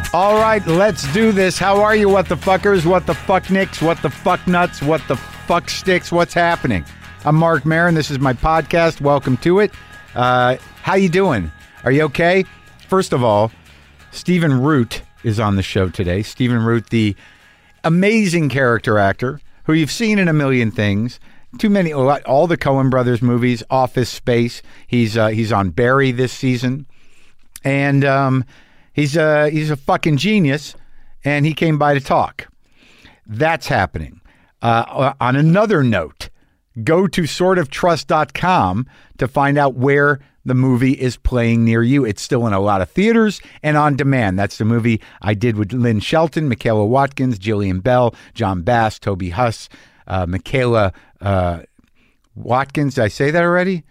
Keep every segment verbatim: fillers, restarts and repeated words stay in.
All right, let's do this. How are you, what the fuckers, what the fuck nicks, what the fuck nuts, what the fuck sticks, what's happening? I'm Mark Maron. This is my podcast. Welcome to it. Uh, how you doing? Are you okay? First of all, Stephen Root is on the show today. Stephen Root, the amazing character actor who you've seen in a million things. Too many, all the Coen Brothers movies, Office Space. He's uh, he's on Barry this season. And um, he's, uh, he's a fucking genius, and he came by to talk. That's happening. Uh, on another note, go to sort of trust dot com to find out where the movie is playing near you. It's still in a lot of theaters and on demand. That's the movie I did with Lynn Shelton, Michaela Watkins, Jillian Bell, John Bass, Toby Huss, uh, Michaela uh, Watkins. Did I say that already?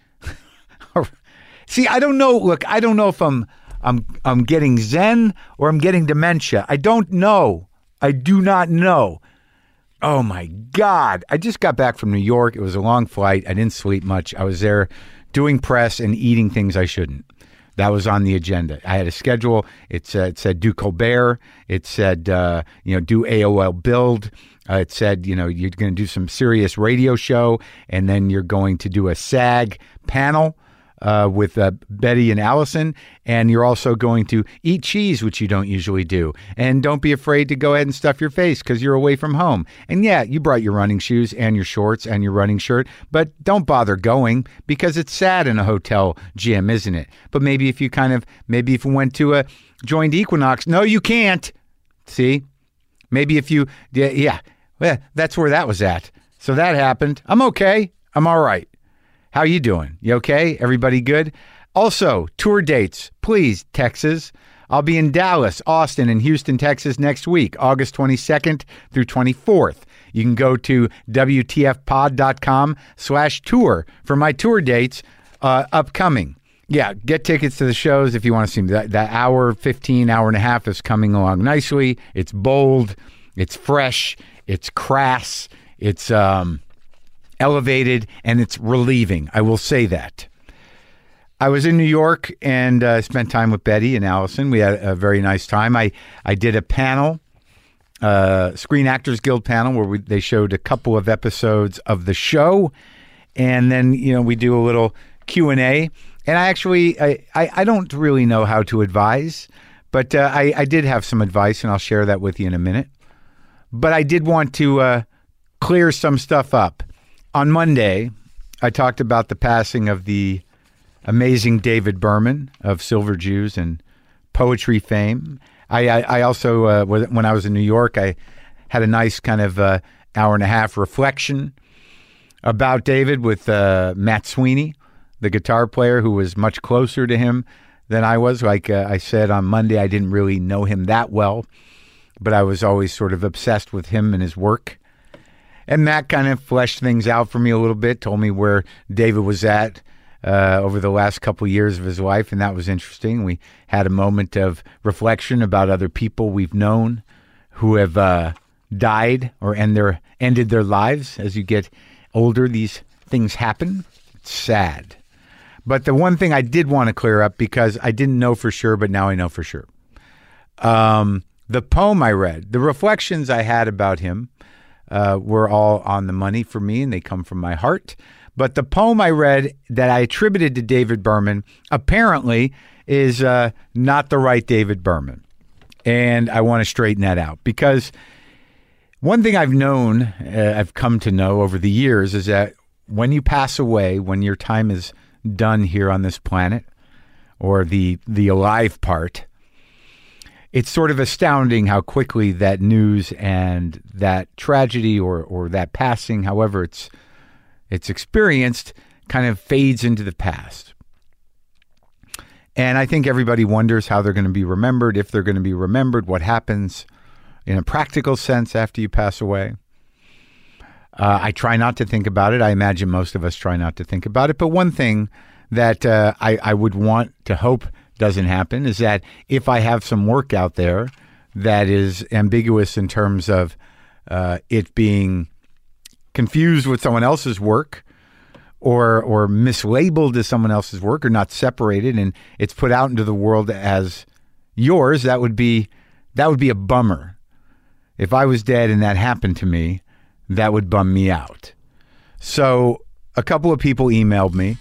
See, I don't know. Look, I don't know if I'm I'm I'm getting Zen or I'm getting dementia. I don't know. I do not know. Oh my God. I just got back from New York. It was a long flight. I didn't sleep much. I was there doing press and eating things I shouldn't. That was on the agenda. I had a schedule. It, uh, it said do Colbert. It said, uh, you know, do A O L Build. Uh, it said, you know, you're going to do some serious radio show, and then you're going to do a SAG panel uh, with uh, Betty and Allison, and you're also going to eat cheese, which you don't usually do. And don't be afraid to go ahead and stuff your face because you're away from home. And yeah, you brought your running shoes and your shorts and your running shirt, but don't bother going because it's sad in a hotel gym, isn't it? But maybe if you kind of, maybe if you went to a joined Equinox, no, you can't. See? Maybe if you, yeah, yeah, well, that's where that was at. So that happened. I'm okay. I'm all right. How you doing? You okay? Everybody good? Also, tour dates, please, Texas. I'll be in Dallas, Austin, and Houston, Texas next week, August twenty-second through twenty-fourth. You can go to W T F pod dot com slash tour for my tour dates uh, upcoming. Yeah, get tickets to the shows if you want to see me. That, that hour, fifteen, hour and a half is coming along nicely. It's bold. It's fresh. It's crass. It's um, elevated, and it's relieving. I will say that. I was in New York and uh, spent time with Betty and Allison. We had a very nice time. I, I did a panel, uh, Screen Actors Guild panel, where we, they showed a couple of episodes of the show. And then, you know, we do a little Q and A. And I actually, I, I, I don't really know how to advise, but uh, I, I did have some advice, and I'll share that with you in a minute. But I did want to uh, clear some stuff up. On Monday, I talked about the passing of the amazing David Berman of Silver Jews and poetry fame. I, I, I also, uh, when I was in New York, I had a nice kind of uh, hour and a half reflection about David with uh, Matt Sweeney, the guitar player who was much closer to him than I was. Like uh, I said on Monday, I didn't really know him that well, but I was always sort of obsessed with him and his work. And Matt kind of fleshed things out for me a little bit, told me where David was at uh, over the last couple of years of his life, and that was interesting. We had a moment of reflection about other people we've known who have uh, died or end their, ended their lives. As you get older, these things happen. It's sad. But the one thing I did want to clear up, because I didn't know for sure, but now I know for sure. Um, the poem I read, the reflections I had about him, Uh, were all on the money for me, and they come from my heart. But the poem I read that I attributed to David Berman apparently is uh, not the right David Berman. And I want to straighten that out, because one thing I've known, uh, I've come to know over the years, is that when you pass away, when your time is done here on this planet, or the the alive part, it's sort of astounding how quickly that news and that tragedy or or that passing, however it's it's experienced, kind of fades into the past. And I think everybody wonders how they're going to be remembered, if they're going to be remembered, what happens in a practical sense after you pass away. Uh, I try not to think about it. I imagine most of us try not to think about it. But one thing that uh, I, I would want to hope doesn't happen is that if I have some work out there that is ambiguous in terms of uh, it being confused with someone else's work, or or mislabeled as someone else's work, or not separated, and it's put out into the world as yours, that would be That would be a bummer. If I was dead and that happened to me, that would bum me out. So a couple of people emailed me,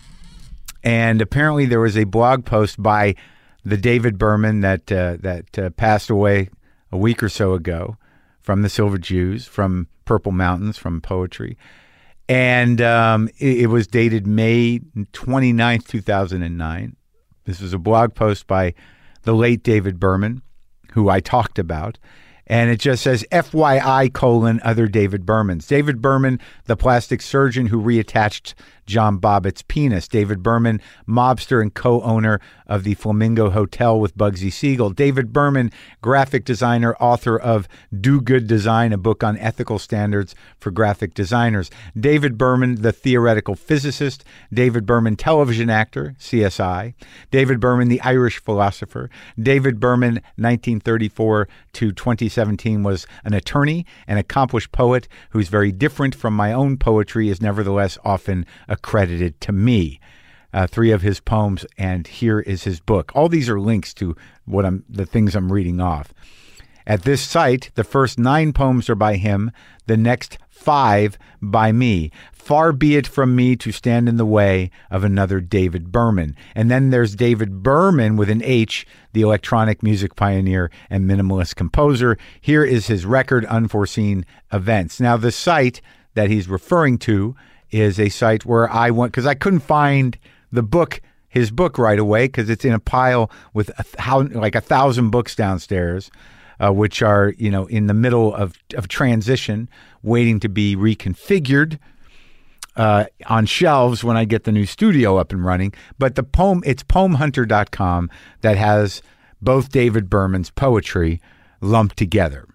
and apparently there was a blog post by the David Berman that uh, that uh, passed away a week or so ago from the Silver Jews, from Purple Mountains, from poetry. And um, it, it was dated May twenty-ninth, two thousand nine. This was a blog post by the late David Berman, who I talked about. And it just says, F Y I colon other David Bermans. David Berman, the plastic surgeon who reattached John Bobbitt's penis. David Berman, mobster and co-owner of the Flamingo Hotel with Bugsy Siegel. David Berman, graphic designer, author of Do Good Design, a book on ethical standards for graphic designers. David Berman, the theoretical physicist. David Berman, television actor, C S I. David Berman, the Irish philosopher. David Berman, nineteen thirty-four to twenty seventeen, was an attorney, an accomplished poet who's very different from my own poetry, is nevertheless often accredited to me. Uh, three of his poems, and here is his book. All these are links to what I'm, the things I'm reading off. At this site, the first nine poems are by him, the next five by me. Far be it from me to stand in the way of another David Berman. And then there's David Berman with an H, the electronic music pioneer and minimalist composer. Here is his record, Unforeseen Events. Now, the site that he's referring to is a site where I went, because I couldn't find the book, his book right away, because it's in a pile with a, how, like a thousand books downstairs, uh, which are, you know, in the middle of, of transition, waiting to be reconfigured uh, on shelves when I get the new studio up and running. But the poem, it's poem hunter dot com that has both David Berman's poetry lumped together.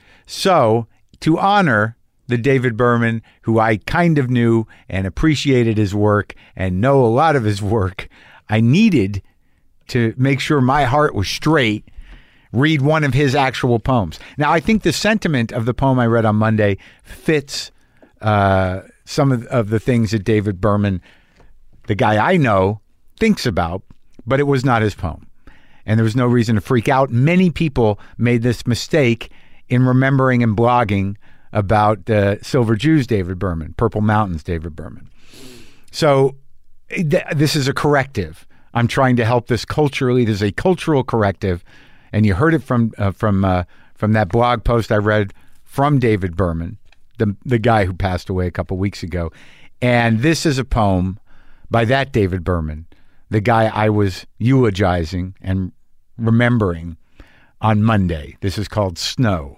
So to honor the David Berman, who I kind of knew and appreciated his work and know a lot of his work, I needed to make sure my heart was straight, read one of his actual poems. Now, I think the sentiment of the poem I read on Monday fits uh, some of, of the things that David Berman, the guy I know, thinks about, but it was not his poem. And there was no reason to freak out. Many people made this mistake in remembering and blogging about uh, Silver Jews David Berman, Purple Mountains David Berman. So th- this is a corrective. I'm trying to help this culturally. There's a cultural corrective, and you heard it from uh, from uh, from that blog post I read from David Berman, the the guy who passed away a couple weeks ago. And this is a poem by that David Berman, the guy I was eulogizing and remembering on Monday. This is called Snow.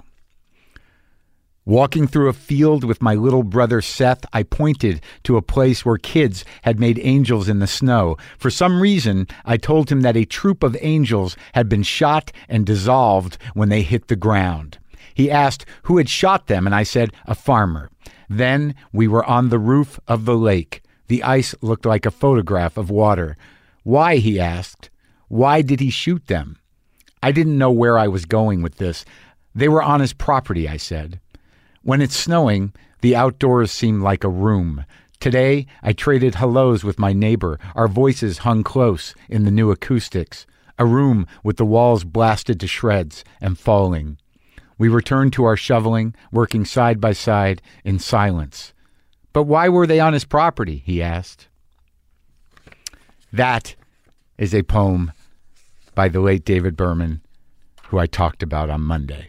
Walking through a field with my little brother Seth, I pointed to a place where kids had made angels in the snow. For some reason, I told him that a troop of angels had been shot and dissolved when they hit the ground. He asked who had shot them, and I said, a farmer. Then we were on the roof of the lake. The ice looked like a photograph of water. Why, he asked. Why did he shoot them? I didn't know where I was going with this. They were on his property, I said. When it's snowing, the outdoors seem like a room. Today, I traded hellos with my neighbor. Our voices hung close in the new acoustics. A room with the walls blasted to shreds and falling. We returned to our shoveling, working side by side in silence. But why were they on his property? He asked. That is a poem by the late David Berman, who I talked about on Monday.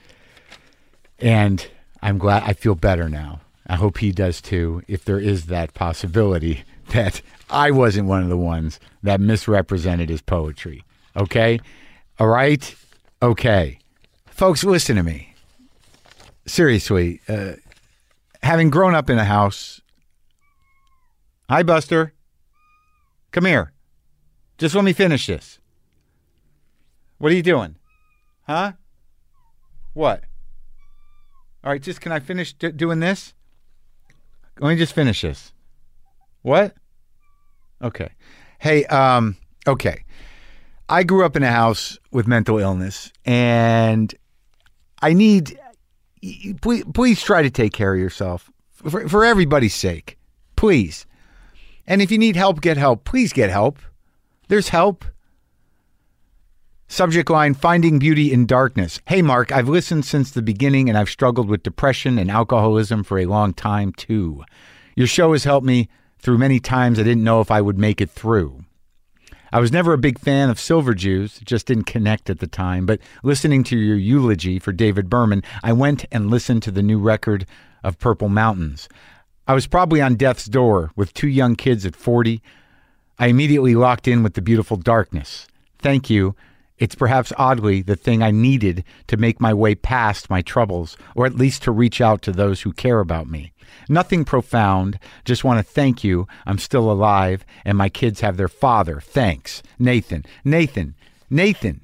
And I'm glad, I feel better now. I hope he does too, if there is that possibility that I wasn't one of the ones that misrepresented his poetry. Okay? All right? Okay. Folks, listen to me. Seriously, uh, having grown up in a house... Hi, Buster. Come here. Just let me finish this. What are you doing? Huh? What? All right, just can I finish d- doing this? Let me just finish this. What? Okay. Hey, um, okay. I grew up in a house with mental illness, and I need, please, please try to take care of yourself for, for everybody's sake. Please. And if you need help, get help. Please get help. There's help. Subject line, Finding Beauty in Darkness. Hey, Mark, I've listened since the beginning and I've struggled with depression and alcoholism for a long time, too. Your show has helped me through many times I didn't know if I would make it through. I was never a big fan of Silver Jews, just didn't connect at the time, but listening to your eulogy for David Berman, I went and listened to the new record of Purple Mountains. I was probably on death's door with two young kids at forty. I immediately locked in with the beautiful darkness. Thank you. It's perhaps oddly the thing I needed to make my way past my troubles, or at least to reach out to those who care about me. Nothing profound. Just want to thank you. I'm still alive, and my kids have their father. Thanks. Nathan. Nathan. Nathan.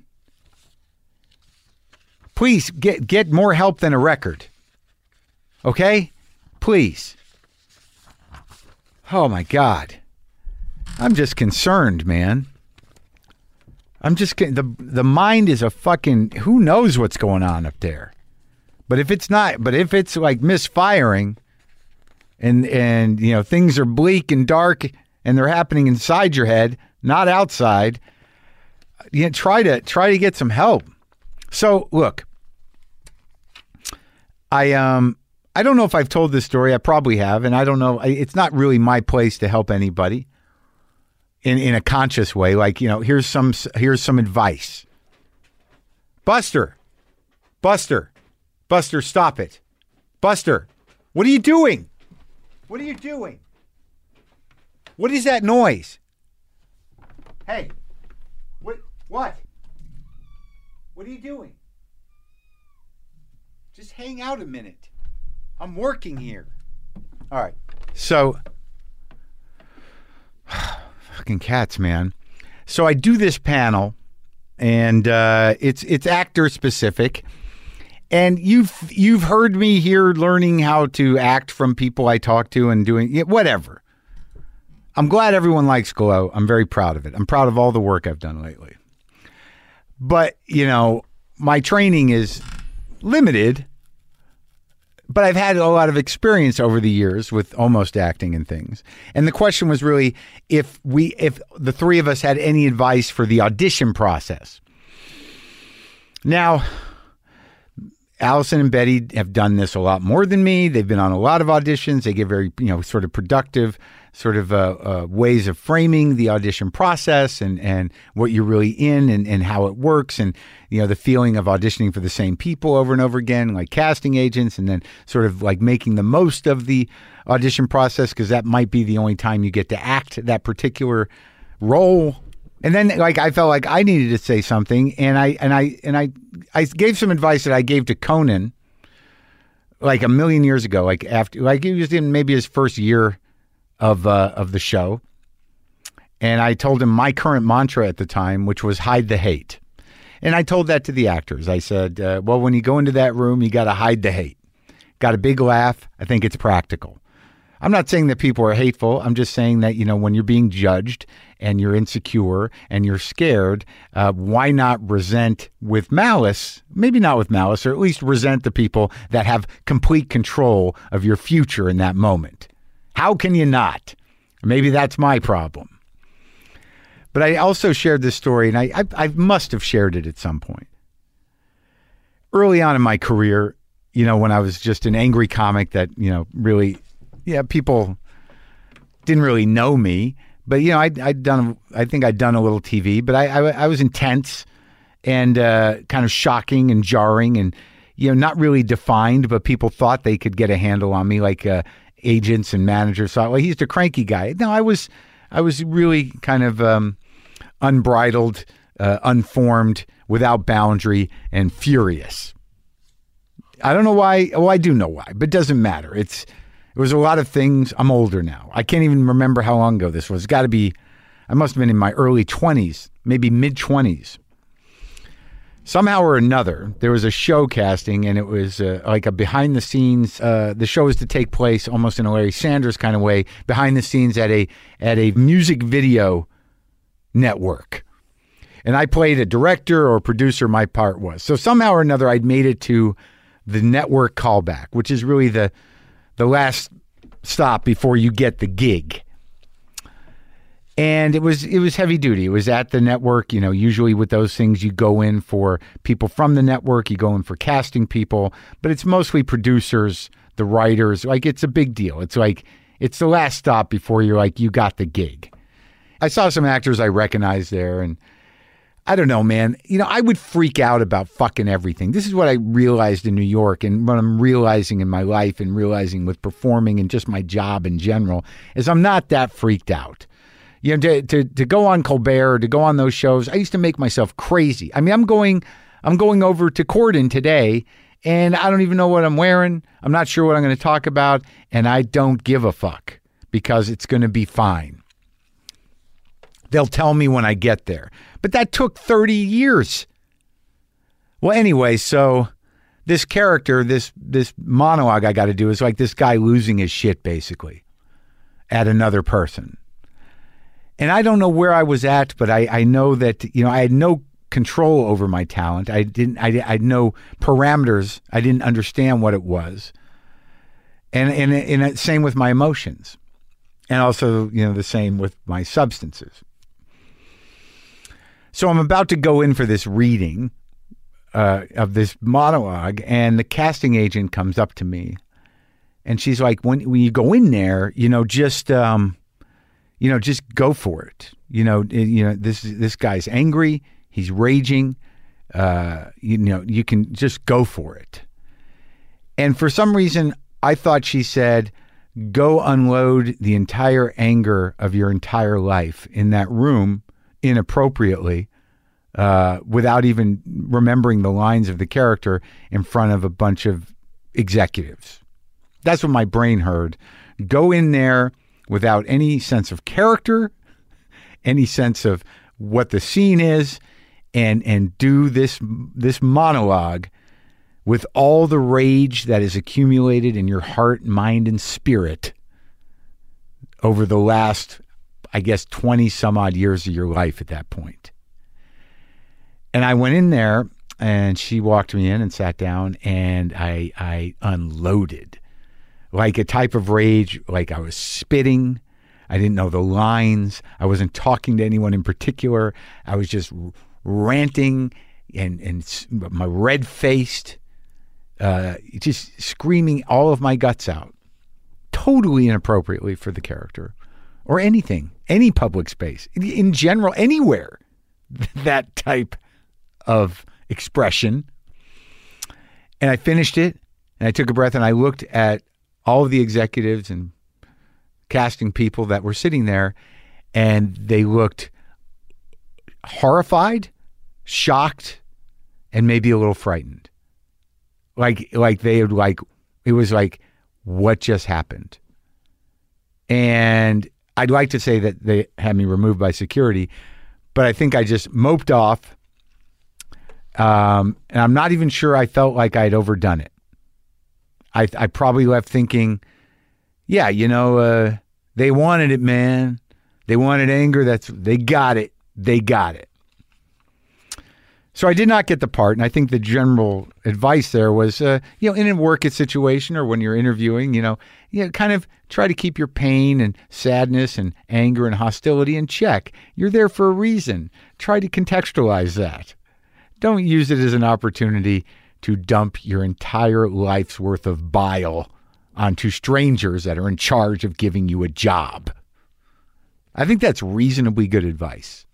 Please get, get more help than a record. Okay? Please. Oh, my God. I'm just concerned, man. I'm just kidding. The the mind is a fucking, who knows what's going on up there. But if it's not, but if it's like misfiring and, and, you know, things are bleak and dark and they're happening inside your head, not outside, you know, try to, try to get some help. So look, I, um, I don't know if I've told this story. I probably have. And I don't know. It's not really my place to help anybody. In, in a conscious way, like, you know, here's some here's some advice. Buster, Buster, Buster, stop it. Buster, what are you doing? What are you doing? What is that noise? Hey, what? What? What are you doing? Just hang out a minute. I'm working here. All right, so. Fucking cats, man. So I do this panel, and uh, it's it's actor specific, and you've you've heard me here learning how to act from people I talk to and doing yeah, whatever. I'm glad everyone likes Glow. I'm very proud of it. I'm proud of all the work I've done lately. But you know, my training is limited. But I've had a lot of experience over the years with almost acting and things. And the question was really if we, if the three of us had any advice for the audition process. Now, Allison and Betty have done this a lot more than me. They've been on a lot of auditions. They give very, you know, sort of productive sort of uh, uh, ways of framing the audition process and, and what you're really in and, and how it works. And, you know, the feeling of auditioning for the same people over and over again, like casting agents, and then sort of like making the most of the audition process because that might be the only time you get to act that particular role. And then like I felt like I needed to say something and I and I and I I gave some advice that I gave to Conan like a million years ago, like after like he was in maybe his first year of uh, of the show. And I told him my current mantra at the time, which was hide the hate. And I told that to the actors. I said, uh, well, when you go into that room, you got to hide the hate. Got a big laugh. I think it's practical. I'm not saying that people are hateful. I'm just saying that, you know, when you're being judged and you're insecure and you're scared, uh, why not resent with malice? Maybe not with malice, or at least resent the people that have complete control of your future in that moment. How can you not? Maybe that's my problem. But I also shared this story, and I, I, I must have shared it at some point. Early on in my career, you know, when I was just an angry comic that, you know, really... Yeah, people didn't really know me, but you know, I'd, I'd done. I think I'd done a little T V, but I, I, I was intense and uh, kind of shocking and jarring, and you know, not really defined. But people thought they could get a handle on me, like uh, agents and managers thought, well, he's the cranky guy. No, I was, I was really kind of um, unbridled, uh, unformed, without boundary, and furious. I don't know why. Oh, I do know why, but it doesn't matter. It's It was a lot of things. I'm older now. I can't even remember how long ago this was. It's got to be, I must have been in my early twenties, maybe mid-twenties. Somehow or another, there was a show casting, and it was uh, like a behind-the-scenes, uh, the show was to take place almost in a Larry Sanders kind of way, behind the scenes at a at a music video network. And I played a director or producer, my part was. So somehow or another, I'd made it to the network callback, which is really the the last stop before you get the gig. And it was it was heavy duty. It was at the network. You know, usually with those things, you go in for people from the network. You go in for casting people, but it's mostly producers, the writers. Like, it's a big deal. It's like it's the last stop before you're like, you got the gig. I saw some actors I recognized there, and I don't know, man. You know, I would freak out about fucking everything. This is what I realized in New York, and what I'm realizing in my life, and realizing with performing and just my job in general, is I'm not that freaked out. You know, to, to to go on Colbert, to go on those shows, I used to make myself crazy. I mean, I'm going, I'm going over to Corden today, and I don't even know what I'm wearing. I'm not sure what I'm going to talk about, and I don't give a fuck because it's going to be fine. They'll tell me when I get there, but that took thirty years. Well, anyway, so this character, this this monologue I got to do is like this guy losing his shit basically at another person. And I don't know where I was at, but I, I know that, you know, I had no control over my talent. I didn't, I, I had no parameters. I didn't understand what it was. And, and, and same with my emotions. And also, you know, the same with my substances. So I'm about to go in for this reading uh, of this monologue, and the casting agent comes up to me, and she's like, when, when you go in there, you know, just, um, you know, just go for it. You know, you know, this this guy's angry. He's raging. Uh, you know, you can just go for it. And for some reason, I thought she said, go unload the entire anger of your entire life in that room inappropriately, uh, without even remembering the lines of the character in front of a bunch of executives. That's what my brain heard. Go in there without any sense of character, any sense of what the scene is, and and do this this monologue with all the rage that is accumulated in your heart, mind, and spirit over the last, I guess, twenty some odd years of your life at that point. And I went in there, and she walked me in and sat down, and I I unloaded. Like a type of rage, like I was spitting. I didn't know the lines. I wasn't talking to anyone in particular. I was just ranting and, and my red-faced, uh, just screaming all of my guts out. Totally inappropriately for the character. Or anything. Any public space. In, in general, anywhere. That type of expression. And I finished it, and I took a breath, and I looked at all of the executives and casting people that were sitting there, and they looked horrified, shocked, and maybe a little frightened. Like, like they would like, it was like, what just happened? And I'd like to say that they had me removed by security, but I think I just moped off. Um, and I'm not even sure I felt like I'd overdone it. I, I probably left thinking, yeah, you know, uh, they wanted it, man. They wanted anger. That's they got it. They got it. So I did not get the part, and I think the general advice there was, uh, you know, in a work situation or when you're interviewing, you know, you know, kind of try to keep your pain and sadness and anger and hostility in check. You're there for a reason. Try to contextualize that. Don't use it as an opportunity to dump your entire life's worth of bile onto strangers that are in charge of giving you a job. I think that's reasonably good advice.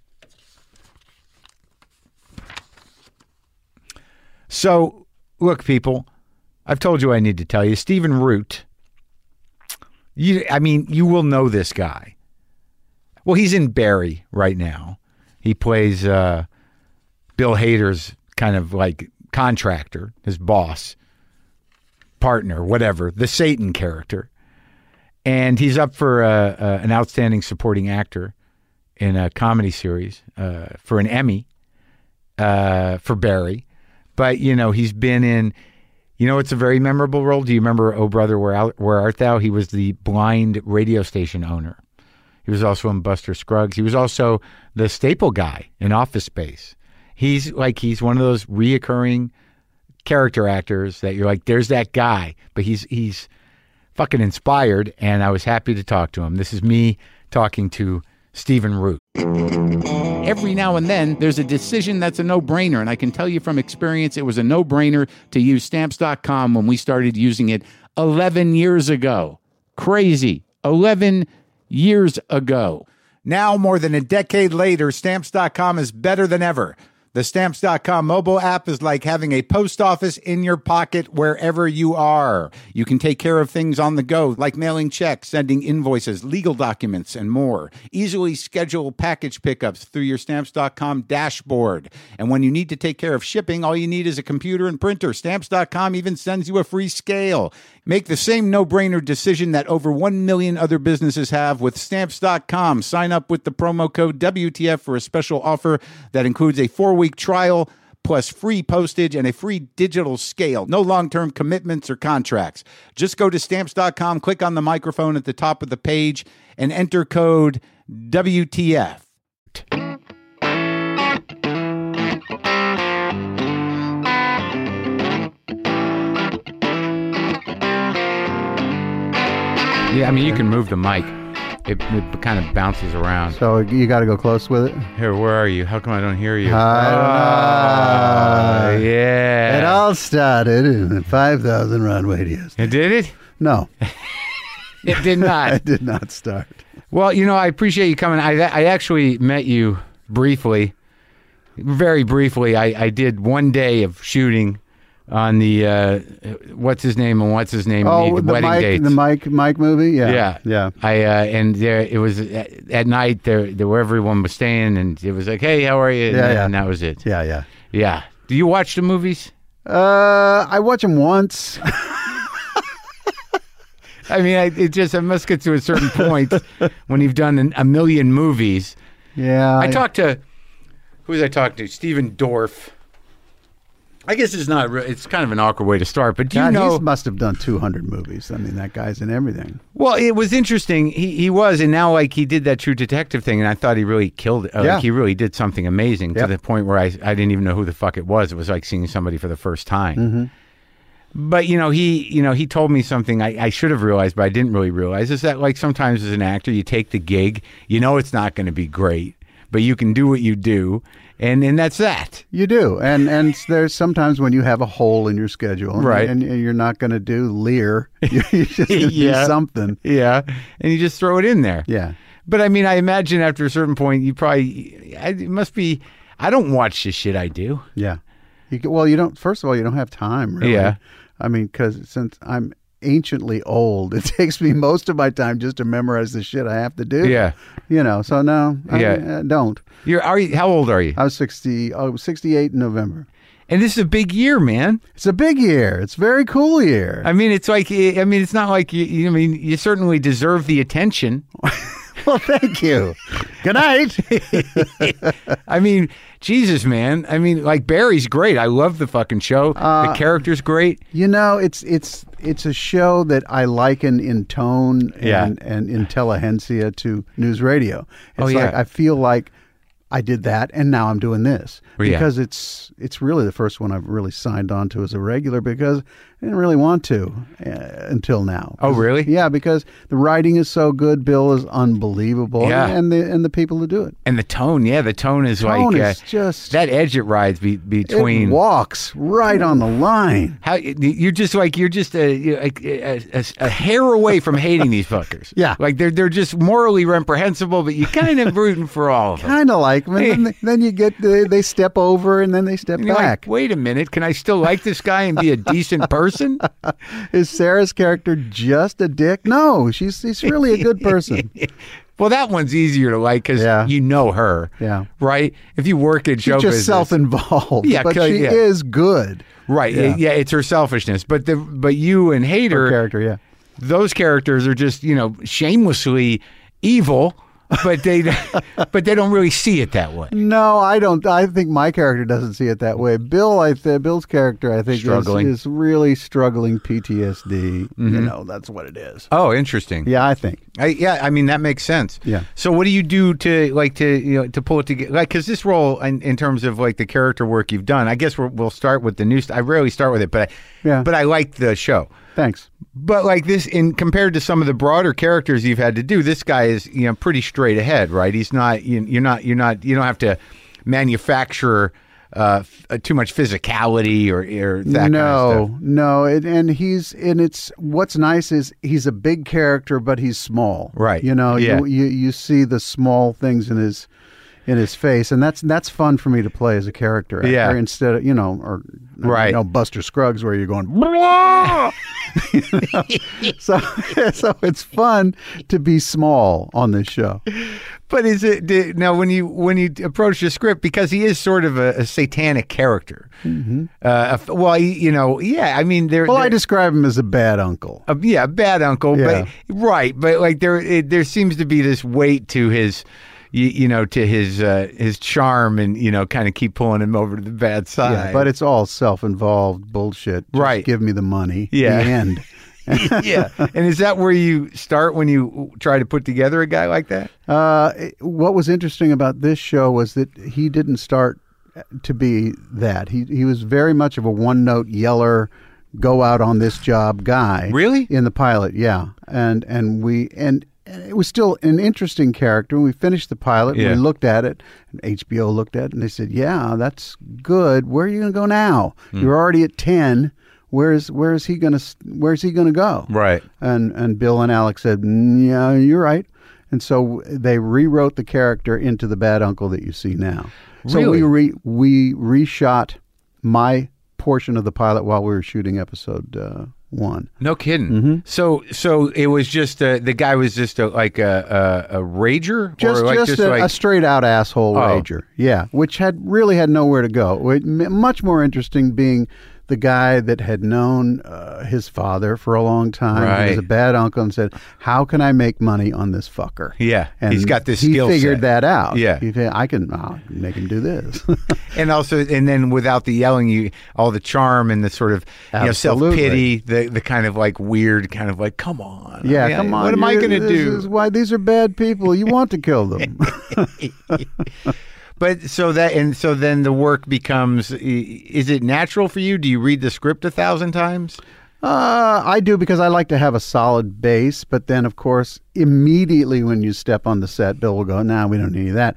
So, look, people, I've told you I need to tell you. Stephen Root, you, I mean, you will know this guy. Well, he's in Barry right now. He plays uh, Bill Hader's kind of like contractor, his boss, partner, whatever, the Satan character. And he's up for uh, uh, an outstanding supporting actor in a comedy series uh, for an Emmy uh, for Barry. But, you know, he's been in, you know, it's a very memorable role. Do you remember Oh Brother, Where, Out, Where Art Thou? He was the blind radio station owner. He was also in Buster Scruggs. He was also the staple guy in Office Space. He's like, he's one of those reoccurring character actors that you're like, there's that guy, but he's, he's fucking inspired. And I was happy to talk to him. This is me talking to Stephen Root. Every now and then, there's a decision that's a no-brainer, and I can tell you from experience, it was a no-brainer to use Stamps dot com when we started using it eleven years ago. Crazy. eleven years ago. Now, more than a decade later, Stamps dot com is better than ever. The Stamps dot com mobile app is like having a post office in your pocket wherever you are. You can take care of things on the go, like mailing checks, sending invoices, legal documents, and more. Easily schedule package pickups through your Stamps dot com dashboard. And when you need to take care of shipping, all you need is a computer and printer. Stamps dot com even sends you a free scale. Make the same no-brainer decision that over one million other businesses have with Stamps dot com. Sign up with the promo code W T F for a special offer that includes a four-week trial plus free postage and a free digital scale. No long-term commitments or contracts. Just go to Stamps dot com, click on the microphone at the top of the page, and enter code W T F. Yeah, I mean, you can move the mic. It, it kind of bounces around. So you got to go close with it? Here, where are you? How come I don't hear you? I oh, yeah. It all started in five thousand Ron Wadius. It did it? No. It did not. It did not start. Well, you know, I appreciate you coming. I I actually met you briefly, very briefly. I, I did one day of shooting on the uh, what's his name and what's his name Oh, the, the wedding Mike, dates. the Mike, Mike movie. Yeah, yeah, yeah. I uh, and there it was at, at night. There, there where everyone was staying, and it was like, "Hey, how are you?" And, Yeah, yeah. and that was it. Yeah, yeah. Yeah. Do you watch the movies? Uh, I watch them once. I mean, I, it just I must get to a certain point when you've done an, a million movies. Yeah. I talked to who was I talking to? Stephen Dorff. I guess it's not. re- It's kind of an awkward way to start, but do you God, know? he must have done two hundred movies. I mean, that guy's in everything. Well, it was interesting. He he was, and now like he did that True Detective thing, and I thought he really killed it. Uh, Yeah. Like he really did something amazing Yep. to the point where I I didn't even know who the fuck it was. It was like seeing somebody for the first time. Mm-hmm. But you know, he you know he told me something I, I should have realized, but I didn't really realize is that like sometimes as an actor, you take the gig, you know it's not going to be great, but you can do what you do, and and that's that. You do, and and there's sometimes when you have a hole in your schedule, and, Right. And, and you're not going to do Lear, you're just going to Yeah. do something. Yeah, and you just throw it in there. Yeah. But I mean, I imagine after a certain point, you probably I, it must be. I don't watch the shit I do. Yeah. You get, well, you don't. First of all, you don't have time. Really. Yeah. I mean, because since I'm anciently old, it takes me most of my time just to memorize the shit I have to do. Yeah. You know. So no. I, Yeah. I don't. You're are you, how old are you? I was sixty. I was sixty-eight in November. And this is a big year, man. It's a big year. It's a very cool year. I mean, it's like I mean, it's not like you. you I mean, you certainly deserve the attention. Well, thank you. Good night. I mean, Jesus, man. I mean, like Barry's great. I love the fucking show. Uh, the character's great. You know, it's it's it's a show that I liken in tone and, Yeah. and intelligentsia to news radio. It's Oh, yeah. like I feel like I did that and now I'm doing this. Oh, yeah. Because it's it's really the first one I've really signed on to as a regular because I didn't really want to uh, until now. Oh, really? Yeah, because the writing is so good, Bill is unbelievable, Yeah. and the and the people who do it. And the tone, yeah, the tone is Tone like is uh, just that edge it rides be, between. it walks right on the line. How you're just like you're just a, you're like a, a, a hair away from hating these fuckers. Yeah. like they're they're just morally reprehensible, but you kind of rooting for all of them. Kind of like them. And then, then you get the, they step over and then they step And you're back. like, wait a minute, can I still like this guy and be a decent person? Is Sarah's character just a dick? No, she's she's really a good person. Well, that one's easier to like because Yeah. you know her. Yeah. Right? If you work in show She's just business. self-involved, Yeah, but 'cause- she yeah. is good. Right. Yeah. Yeah. It's her selfishness. But the but you and Her Hader, character, yeah. those characters are just, you know, shamelessly evil, but they but they don't really see it that way. No, I don't. I think my character doesn't see it that way. Bill, I th- Bill's character, I think, Struggling. is, is really struggling P T S D. Mm-hmm. You know, that's what it is. Oh, interesting. Yeah, I think. I, yeah, I mean that makes sense. Yeah. So, what do you do to like to you know to pull it together? Like, because this role, in, in terms of like the character work you've done, I guess we're, we'll start with the new. St- I rarely start with it, but I, Yeah. but I like the show. Thanks. But like this, in compared to some of the broader characters you've had to do, this guy is, you know, pretty straight ahead, right? He's not, you, you're not, you're not, you don't have to manufacture uh, f- too much physicality or, or that no, kind of stuff. No, and, and he's and it's what's nice is he's a big character, but he's small, Right. You know, Yeah. you, you you see the small things in his in his face, and that's that's fun for me to play as a character. Yeah. Or instead of you know, or Right. you know, Buster Scruggs, where you're going. Blah! You know? So so it's fun to be small on this show. But is it did, now when you when you approach the script, because he is sort of a, a satanic character? Mm-hmm. Uh, a- well, he, you know, yeah. I mean, there. Well, there- I describe him as a bad uncle. Uh, yeah, bad uncle, Yeah. but right, but like there, it, there seems to be this weight to his, you, you know, to his uh, his charm, and you know, kind of keep pulling him over to the bad side. Yeah, but it's all self-involved bullshit. Just Right. Give me the money. Yeah. The end. yeah, and is that where you start when you try to put together a guy like that? Uh, it- what was interesting about this show was that he didn't start to be that. He he was very much of a one-note yeller, go out on this job guy. Really? In the pilot, yeah. And and we and it was still an interesting character. When we finished the pilot, Yeah. and we looked at it, and H B O looked at it, and they said, "Yeah, that's good. Where are you going to go now? Hmm. You're already at ten. Where's where is he going to where's he going to go?" Right. And and Bill and Alex said, "Mm, "Yeah, you're right." And so they rewrote the character into the bad uncle that you see now. So Really? we re, we reshot my portion of the pilot while we were shooting episode uh, one. No kidding. Mm-hmm. So, so it was just uh, the guy was just a, like a, a a rager, Just or like just, a, like a straight out asshole Oh. rager, yeah, which had really had nowhere to go. It, m- much more interesting being the guy that had known uh, his father for a long time. He Right. was a bad uncle and said, "How can I make money on this fucker?" Yeah, and he's got this He skill figured set. that out. Yeah. He said, I can I'll make him do this. and also, and then without the yelling, you all the charm and the sort of you know self Absolutely. pity, the the kind of like weird, kind of like, come on, yeah, I mean, come on. what am I you're- going to this do? Is why these are bad people. You want to kill them. But so that and so then the work becomes. i- Is it natural for you? Do you read the script a thousand times? Uh, I do because I like to have a solid base, but then, of course, immediately when you step on the set, Bill will go, "Nah, we don't need that."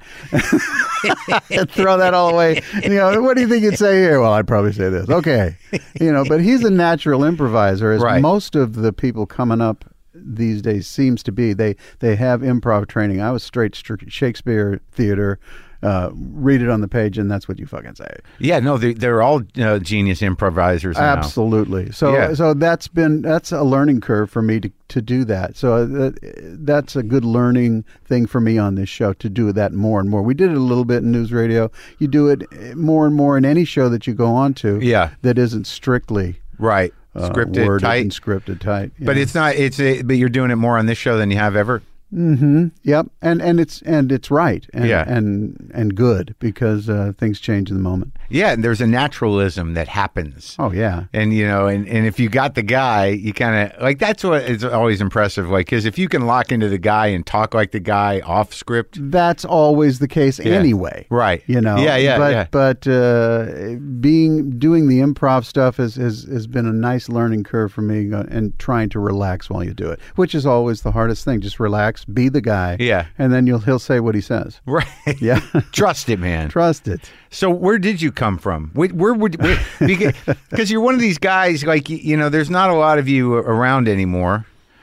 Throw that all away. You know, what do you think you'd say here? Well, I'd probably say this. Okay. You know, but he's a natural improviser, as Right. most of the people coming up these days seems to be. They they have improv training. I was straight str- Shakespeare theater. Uh, read it on the page, and that's what you fucking say. Yeah, no, they, they're all uh, genius improvisers now. Absolutely. So Yeah. so that's been that's a learning curve for me to, to do that. So that, that's a good learning thing for me on this show, to do that more and more. We did it a little bit in news radio. You do it more and more in any show that you go on to. Yeah. That isn't strictly Right, uh, scripted, worded tight. and scripted tight. But yeah. it's not. It's a, but you're doing it more on this show than you have ever. Mm-hmm. Yep. And and it's and it's right. And, Yeah. And and good, because uh, things change in the moment. Yeah, and there's a naturalism that happens. Oh yeah. And you know, and, and if you got the guy, you kind of like that's what is always impressive. Like, because if you can lock into the guy and talk like the guy off script, That's always the case anyway. right? You know, yeah, yeah, but, yeah. But uh, being doing the improv stuff has, has has been a nice learning curve for me, uh, and trying to relax while you do it, which is always the hardest thing. Just relax, be the guy, Yeah. and then you'll he'll say what he says. Right. Yeah, Trust it, man. trust it. So where did you come from? Where, where would because you're one of these guys, like you, you know, there's not a lot of you around anymore.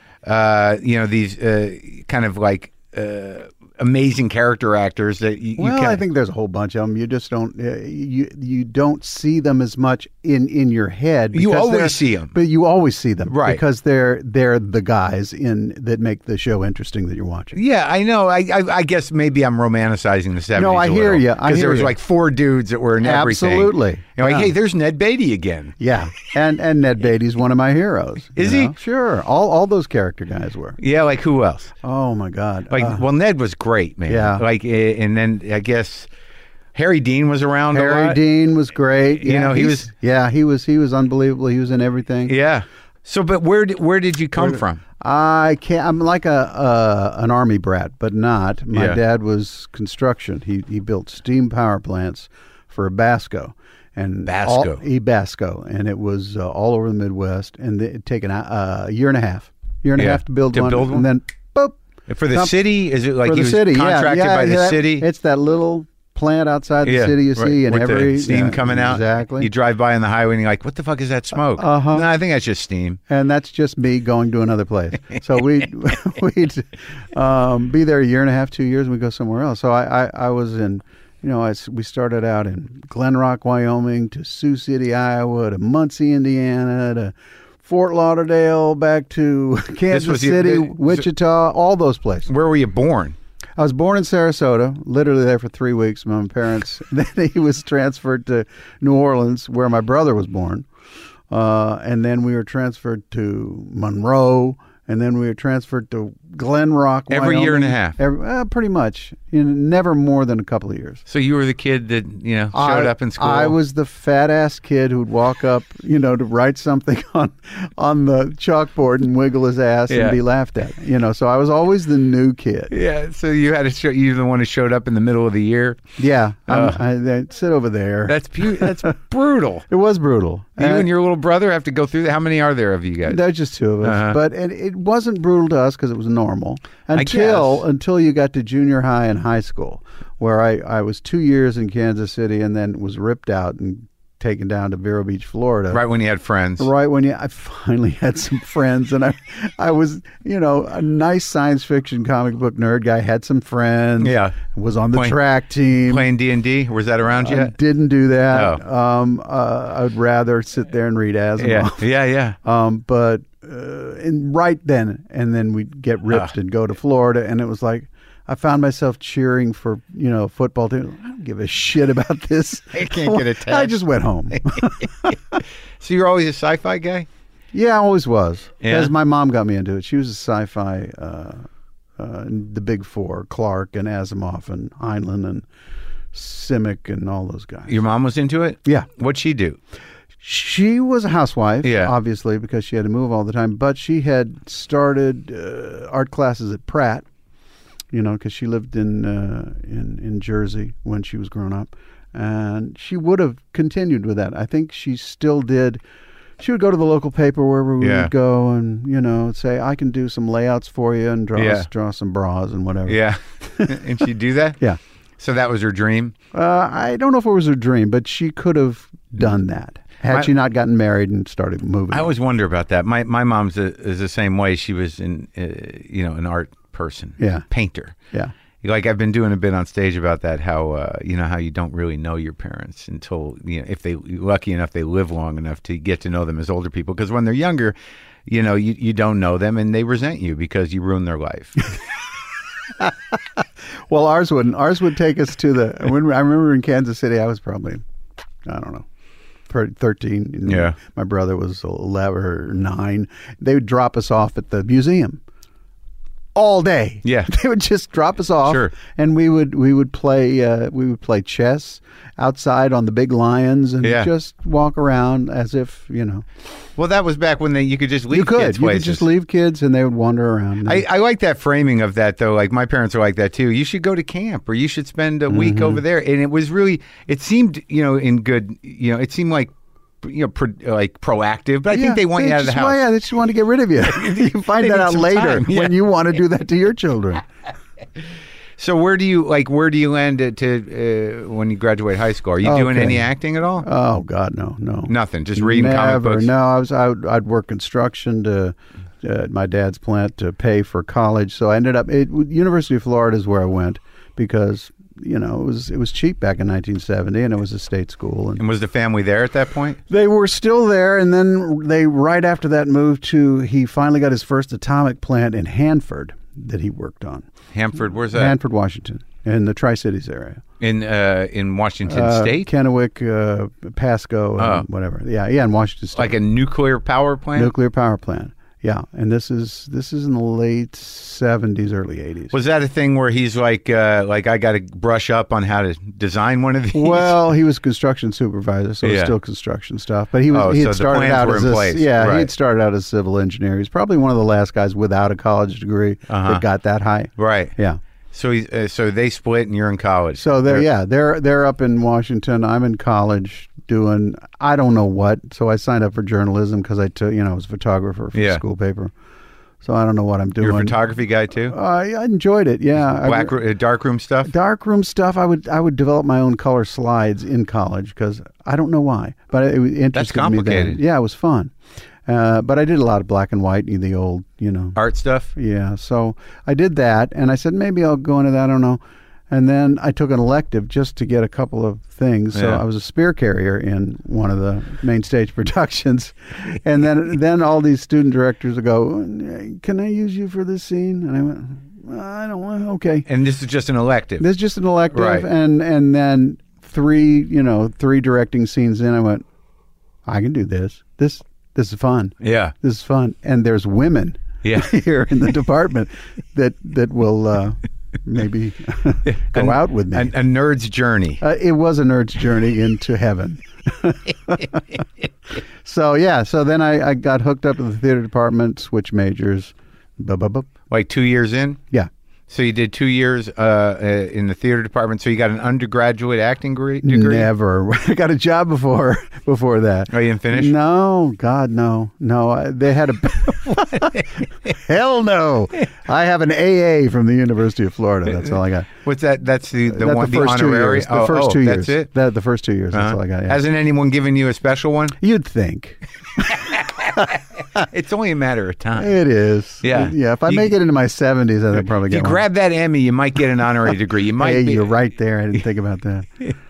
Uh, you know, these uh, kind of like uh, amazing character actors that you, Well, you kinda, I think there's a whole bunch of them. You just don't uh, you you don't see them as much in, in your head. You because always they're- see 'em. but you always see them, Right. Because they're they're the guys in that make the show interesting that you're watching. Yeah, I know. I, I I guess maybe I'm romanticizing the seventies. No, I a hear little, ya. I Because there hear was ya. like four dudes that were in everything. Absolutely. You're like, Yeah. hey, there's Ned Beatty again. Yeah, and and Ned Beatty's one of my heroes. Is you he? know? Sure. All all those character guys were. Yeah, like who else? Oh my God. Like, Uh, well, Ned was great, man. Yeah. Like, eh, and then I guess Harry Dean was around a Harry lot. Dean was great. You Yeah, know, he he's- was- Yeah, he was. He was unbelievable. He was in everything. Yeah. So, but where did where did you come from? I can't. I'm like a uh, an army brat, but not. My Yeah. dad was construction. He he built steam power plants for Basco, and Basco. all, Ebasco, and it was uh, all over the Midwest, and it had taken a, a year and a half, year and Yeah. a half to build To one, build one? and then boop. For the Dump- city, is it like for he the was city, contracted yeah, yeah, by the yeah, city? It's that little plant outside the Yeah, city you right, see, and with every the steam yeah, coming out. exactly. You drive by on the highway and you're like, "What the fuck is that smoke?" Uh-huh. No, I think that's just steam. And that's just me going to another place. So we'd, we'd um, be there a year and a half, two years, and we'd go somewhere else. So I, I, I was in, you know, I s we started out in Glen Rock, Wyoming, to Sioux City, Iowa, to Muncie, Indiana, to Fort Lauderdale, back to Kansas was your- City, the- Wichita, all those places. Where were you born? I was born in Sarasota, literally there for three weeks. My parents, then he was transferred to New Orleans, where my brother was born. Uh, and then we were transferred to Monroe, and then we were transferred to Glen Rock, Every year and a Wyoming. half? Every, uh, pretty much. In, never more than a couple of years. So you were the kid that you know showed I, up in school. I was the fat ass kid who'd walk up, you know, to write something on on the chalkboard and wiggle his ass Yeah. and be laughed at. You know, so I was always the new kid. Yeah. So you had to show. You're the one who showed up in the middle of the year. Yeah, I'm- Uh, I, I sit over there. That's pu- That's brutal. It was brutal. You and your little brother have to go through that. How many are there of you guys? There's just two of us, Uh-huh. but it, it wasn't brutal to us because it was normal I until guess. until you got to junior high and high school, where I, I was two years in Kansas City and then was ripped out and taken down to Vero Beach, Florida. Right when you had friends. Right when you, I finally had some friends, and I, I was, you know, a nice science fiction comic book nerd guy. Had some friends. Yeah. Was on the Playing- track team. Playing D and D. Was that around I yet? didn't do that. Oh. Um, uh, I'd rather sit there and read Asimov. Yeah. Yeah. Yeah. Um, but uh, and right then, and then we'd get ripped Uh. and go to Florida, and it was like I found myself cheering for you know football team. I don't give a shit about this. I can't get attached. I just went home. So you're always a sci-fi guy. Yeah, I always was Yeah? because my mom got me into it. She was a sci-fi, uh, uh, the big four: Clark and Asimov and Heinlein and Simic and all those guys. Your mom was into it. Yeah. What'd she do? She was a housewife, Yeah. obviously, because she had to move all the time. But she had started uh, art classes at Pratt, you know, because she lived in, uh, in in Jersey when she was growing up, and she would have continued with that. I think she still did. She would go to the local paper wherever we Yeah. would go, and you know, say, "I can do some layouts for you and draw Yeah. us, draw some bras and whatever." Yeah. And she'd do that. Yeah. So that was her dream. Uh, I don't know if it was her dream, but she could have done that had My- she not gotten married and started moving. I always wonder about that. My my mom's a, is the same way. She was in uh, you know an art person, Yeah. painter. Yeah. Like I've been doing a bit on stage about that. How uh, you know how you don't really know your parents until you know if they lucky enough they live long enough to get to know them as older people. Because when they're younger, you know you you don't know them and they resent you because you ruined their life. Well, ours wouldn't. Ours would take us to the. When I remember in Kansas City, I was probably, I don't know, thir- thirteen. and Yeah. My brother was eleven or nine. They would drop us off at the museum all day. Yeah. They would just drop us off, Sure. and we would we would play uh, we would play chess outside on the big lions and Yeah. just walk around as if you know Well, that was back when they you could just leave you could kids you could places. just leave kids and they would wander around. I, I like that framing of that though. Like my parents are like that too. You should go to camp or you should spend a week Mm-hmm. over there. And it was really, it seemed, you know, in good, you know, it seemed like, you know, pro, like proactive. But I Yeah, think they want you out of the just- house. Well, yeah, they just want to get rid of you. You find They that need out some later time, yeah. when you want to do that to your children. So where do you like? Where do you land at to uh, when you graduate high school? Are you doing Okay. any acting at all? Oh God, no, no, Nothing. Just reading Never. comic books. No, I was I would, I'd work construction to uh, at my dad's plant to pay for college. So I ended up it, University of Florida is where I went because you know it was it was cheap back in nineteen seventy and it was a state school and And was the family there at that point? they were still there. And then they right after that moved to he finally got his first atomic plant in Hanford that he worked on. Hanford, where's that? Hanford, Washington, in the Tri-Cities area. in uh, in Washington Uh, State, Kennewick, uh, Pasco, and Oh. whatever. Yeah, yeah, in Washington State. like a nuclear power plant. nuclear power plant. Yeah, and this is this is in the late seventies, early eighties. Was that a thing where he's like, uh, like I got to brush up on how to design one of these? Well, he was construction supervisor, so it was Yeah. still construction stuff. But he was Oh, he so had the started plans out were as in a, place. yeah, Right. he had started out as civil engineer. He's probably one of the last guys without a college degree Uh-huh. that got that high. right. Yeah. So he, uh, so they split, and you're in college. So they're They're- yeah, they're they're up in Washington. I'm in college doing I don't know what. So I signed up for journalism because I took, you know, I was a photographer for Yeah. the school paper. So I don't know what I'm doing. You're a photography guy too? Uh, I enjoyed it. Yeah. Black I, ro- uh, dark room stuff? darkroom stuff. I would I would develop my own color slides in college because I don't know why, but it interested That's me complicated. then. Yeah, it was fun. Uh, but I did a lot of black and white, the old, you know. Art stuff? Yeah, so I did that, and I said maybe I'll go into that. I don't know. And then I took an elective just to get a couple of things. So Yeah. I was a spear carrier in one of the main stage productions, and then then all these student directors would go, "Can I use you for this scene?" And I went, "I don't want. Okay." And this is just an elective. This is just an elective, Right. and and then three, you know, three directing scenes in, I went, I can do this. This this is fun. yeah. This is fun, and there's women Yeah. here in the department that that will uh, maybe go An- out with me. A, a nerd's journey. uh, it was a nerd's journey into heaven. So yeah, so then I, I got hooked up with the theater department, switched majors, bup, bup, bup. Like two years in? Yeah. So you did two years uh, uh, in the theater department. So you got an undergraduate acting gre- degree? Never. I got a job before before that. Oh, you didn't finish? No, God, no, no. I- They had a hell no. I have an A A from the University of Florida. That's all I got. What's that? That's the, the That one, the, first two honorary? years. The oh, first oh, two years. That's it? That the first two years. That's Uh-huh. all I got. Yeah. Hasn't anyone given you a special one? You'd think It's only a matter of time. it is. Yeah. yeah. If I You- make it into my seventies, I'd probably If get you one. grab that Emmy, you might get an honorary degree. You might Hey, be. you're right there. I didn't think about that.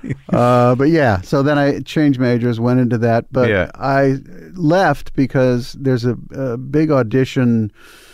uh, but yeah, so then I changed majors, went into that, but Yeah. I left because there's a, a big audition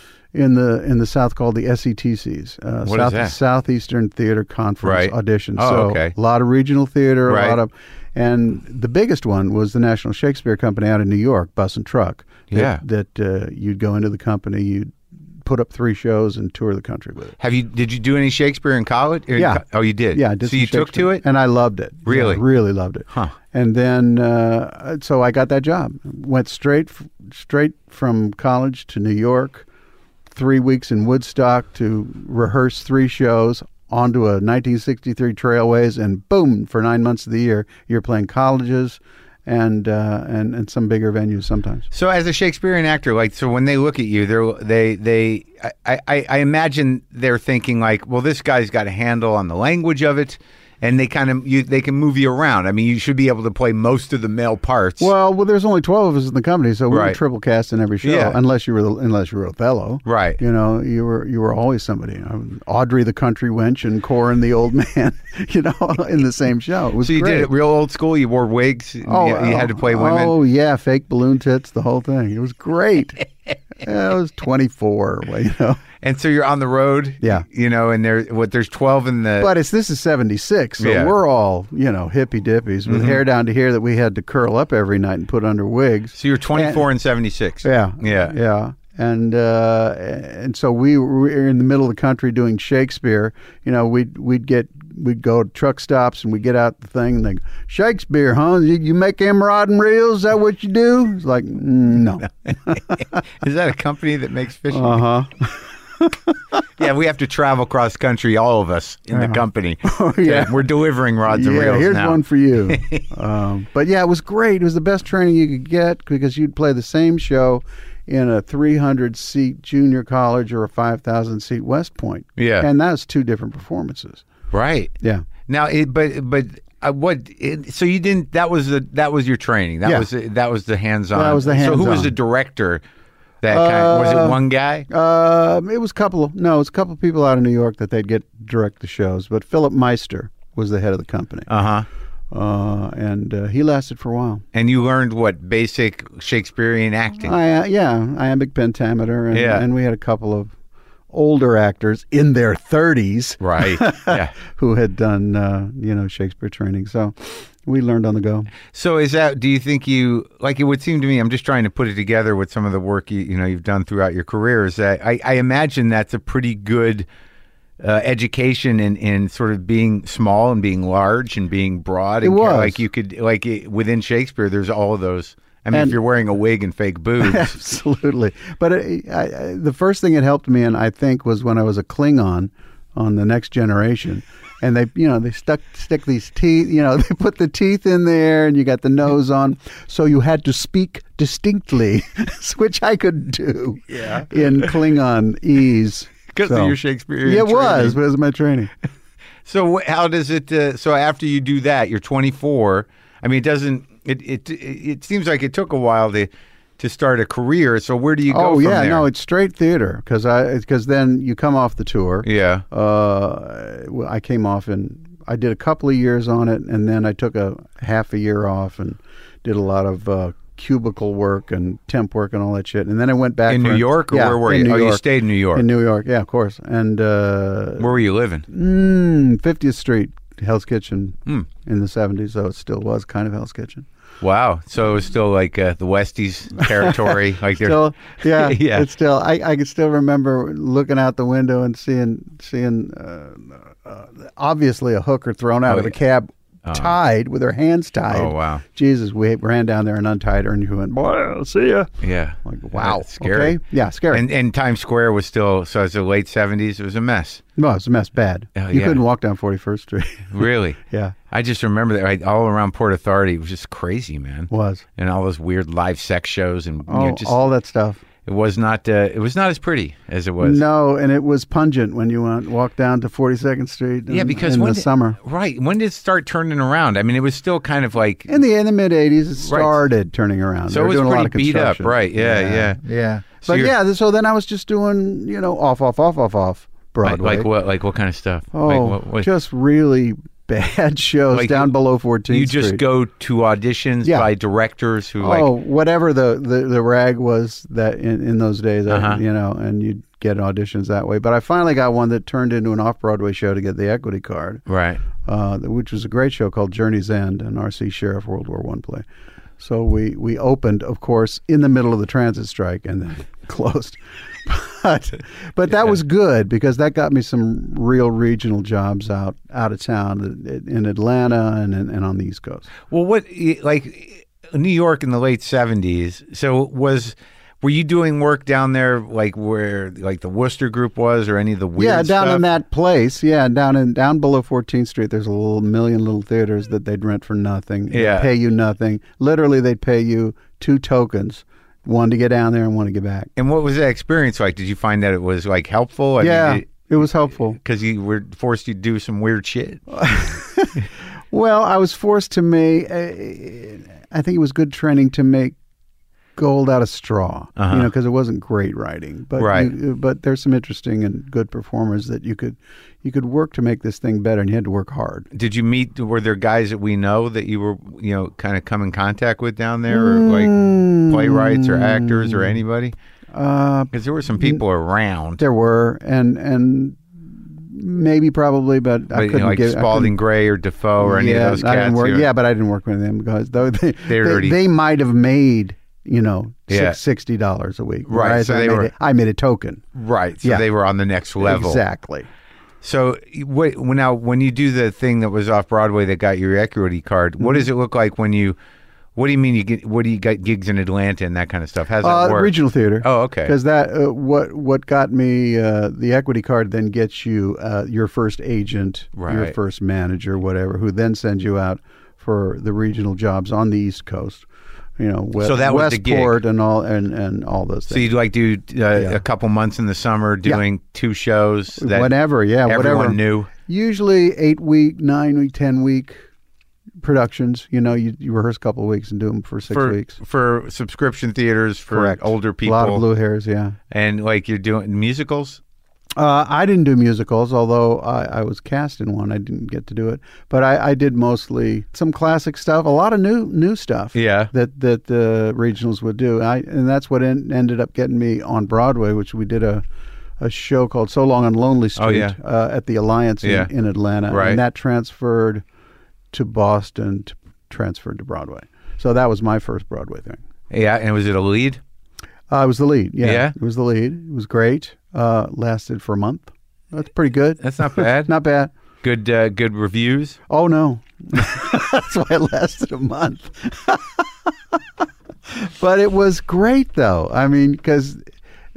in the in the South called the S E T Cs, uh, What is South, that? Southeastern Theater Conference Right. audition. Oh, so okay. a lot of regional theater, Right. a lot of, and the biggest one was the National Shakespeare Company out in New York, Bus and Truck. That, Yeah. that uh, you'd go into the company, you'd put up three shows and tour the country with it. Have you? Did you do any Shakespeare in college? Or in Yeah. co- Oh, you did. Yeah, I did So some you took Shakespeare, to it? and I loved it. Really? Yeah, really loved it. Huh. And then, uh, so I got that job. Went straight, f- straight from college to New York. Three weeks in Woodstock to rehearse three shows onto a nineteen sixty-three Trailways, and boom! For nine months of the year, you're playing colleges and uh, and and some bigger venues sometimes. So as a Shakespearean actor, like, so when they look at you, they're they they I, I, I imagine they're thinking like, well, this guy's got a handle on the language of it, and they kind of you they can move you around. I mean, you should be able to play most of the male parts. Well, well, there's only twelve of us in the company, so we were Right. triple cast in every show, Yeah. unless you were the, unless you were Othello. Right. You know, you were you were always somebody. Um, Audrey the country wench and Corin the old man. You know, in the same show. It was so you great. did it real old school. You wore wigs. and Oh, you, you had to play women. Oh yeah, fake balloon tits, the whole thing. It was great. Yeah, I was twenty-four. Well, you know, And so you're on the road. Yeah. You know, and there what there's twelve in the. but it's this is seventy-six, so Yeah. we're all you know hippy dippies with hair down to here that we had to curl up every night and put under wigs. so you're twenty-four and seventy-six. Yeah, Yeah. yeah. And uh, and so we were in the middle of the country doing Shakespeare. You know, we'd we'd get we'd go to truck stops and we'd get out the thing and they go, Shakespeare, huh? You, you make them rod and reels? Is that what you do? It's like, mm, no. Is that a company that makes fishing? Uh huh. Yeah, we have to travel cross country, all of us in the company. Oh, yeah. We're delivering rods and Yeah, reels here's now. one for you. um, but yeah, it was great. It was the best training you could get because you'd play the same show in a three hundred seat junior college or a five thousand seat West Point. Yeah. And that's two different performances. Right. Yeah. Now, it, but but uh, what? It, so you didn't? That was the that was your training. That Yeah. was that was the hands on. That was the So who was hands-on. the director? That kind was it one guy? Uh, it was a couple of, no, it was a couple of people out of New York that they'd get direct the shows. But Philip Meister was the head of the company. Uh huh. Uh, and uh, he lasted for a while. And you learned what basic Shakespearean acting. I, uh, yeah, iambic pentameter. And, Yeah. and we had a couple of older actors in their thirties Right. Yeah. who had done, uh, you know, Shakespeare training. So we learned on the go. So is that? Do you think you like? It would seem to me. I'm just trying to put it together with some of the work you you know you've done throughout your career. Is that I, I imagine that's a pretty good uh, education in, in sort of being small and being large and being broad. And It was. like you could like it, within Shakespeare. There's all of those. I mean, And- if you're wearing a wig and fake boobs, Absolutely. But it, I, I, the first thing it helped me, and I think, was when I was a Klingon on The Next Generation. And they, you know, they stuck stick these teeth. You know, they put the teeth in there, and you got the nose on. So you had to speak distinctly, which I could do. Yeah. In Klingon ease. Because so, of your Shakespearean yeah, it training. was. It was my training. So wh- how does it? Uh, so after you do that, you're twenty-four. I mean, it doesn't. It it it seems like it took a while to to start a career. So where do you go? Oh from yeah, there? no, it's straight theater because I because then you come off the tour. Yeah. Uh, well, I came off and I did a couple of years on it, and then I took a half a year off and did a lot of uh, cubicle work and temp work and all that shit. And then I went back in for New a- York, or yeah, where were in you? New Oh, you York. stayed in New York. In New York, yeah, of course. And uh, Where were you living? mm, fiftieth Street, Hell's Kitchen Hmm. in the seventies, so it still was kind of Hell's Kitchen. Wow. So it was still like uh, the Westies territory. Like they're Still, yeah, Yeah. It's still. I, I can still remember looking out the window and seeing seeing uh, uh, obviously a hooker thrown out Oh, of a yeah. cab, Uh-huh. tied with her hands tied. Oh, wow. Jesus, we ran down there and untied her, and you went, boy, I'll see ya. Yeah. Like, wow, That's scary. Okay, yeah, scary. And and Times Square was still, so it's the late seventies. It was a mess. no, it's a mess. Bad. Oh, you yeah. couldn't walk down forty-first Street. Really? Yeah, I just remember that right, all around Port Authority. It was just crazy, man. was. And all those weird live sex shows and you Oh, know, just all that stuff. it was not uh, it was not as pretty as it was. No, and it was pungent when you went walk down to forty-second Street. In, Yeah, because in when the did- summer. Right. When did it start turning around? I mean, it was still kind of like In the in the mid eighties, it Right. started turning around. So They it were was doing a lot of pretty beat up, construction. right, yeah, yeah. yeah. So but you're- yeah, so then I was just doing, you know, off, off, off, off, off like, Broadway. like what like what kind of stuff? Oh, like what, what, just really bad shows Like, down below fourteenth you just Street. go to auditions Yeah. by directors who Oh, like whatever the, the, the rag was that in, in those days, I- Uh-huh. you know, and you'd get auditions that way. But I finally got one that turned into an off-Broadway show to get the equity card, right. uh, which was a great show called Journey's End, an R C Sheriff World War One play. So we, we opened, of course, in the middle of the transit strike and then closed. But but that was good because that got me some real regional jobs out out of town in Atlanta and and on the East Coast. Well, what like New York in the late seventies? So was were you doing work down there like where like the Worcester Group was, or any of the weird Yeah, down stuff? in that place. Yeah, down in down below fourteenth Street, there's a little million little theaters that they'd rent for nothing. They'd Yeah. pay you nothing. Literally, they'd pay you two tokens, one to get down there and one to get back. And what was that experience like? Did you find that it was like helpful? I yeah, mean, it was helpful. because you were forced to do some weird shit. Well, I was forced to make. Uh, I think it was good training to make gold out of straw. Uh-huh. You know, because it wasn't great writing, but Right. you, but there's some interesting and good performers that you could you could work to make this thing better, and you had to work hard. Did you meet? Were there guys that we know that you were you know kind of come in contact with down there, or like playwrights or actors or anybody? Uh, Because there were some people around. there were, and and maybe probably, but, I But, you couldn't know, like give I couldn't- Spalding Gray or Defoe or any yeah, of those I cats. didn't work, you know? yeah, but I didn't work with them because though they They're they, already- they might have made you know Yeah. six, sixty dollars a week. Right, whereas so I they made were- a, I made a token. Right. So Yeah. they were on the next level. Exactly. So wait, well, now when you do the thing that was off Broadway that got your equity card, what does it look like when you? What do you mean you get? What do you got gigs in Atlanta and that kind of stuff? How's that Uh, work? regional theater. Oh, okay. Because that uh, what what got me uh, the equity card then gets you uh, your first agent, your Right. first manager, whatever, who then sends you out for the regional jobs on the East Coast. You know, West, So that was the gig. Westport and all and, and all those So things. you'd like do uh, a couple months in the summer doing two shows that Whatever, yeah, everyone whatever. knew. Usually eight week, nine week, ten week productions. You know, you, you rehearse a couple of weeks and do them for six for weeks. for subscription theaters for Correct. older people. A lot of blue hairs, yeah. And like you're doing musicals. Uh, I didn't do musicals, although I, I was cast in one. I didn't get to do it, but I, I did mostly some classic stuff, a lot of new new stuff. Yeah. that that the regionals would do. I and that's what en- ended up getting me on Broadway, which we did a a show called So Long on Lonely Street Oh, yeah. uh, at the Alliance in, Yeah. in Atlanta, Right. and that transferred to Boston, to, transferred to Broadway. So that was my first Broadway thing. Yeah, and was it a lead? Uh, I was the lead. Yeah, Yeah? it was the lead. It was great. Uh, lasted for a month. That's pretty good. That's not bad. Not bad. Good uh, good reviews. Oh no, that's why it lasted a month. But it was great, though. I mean, because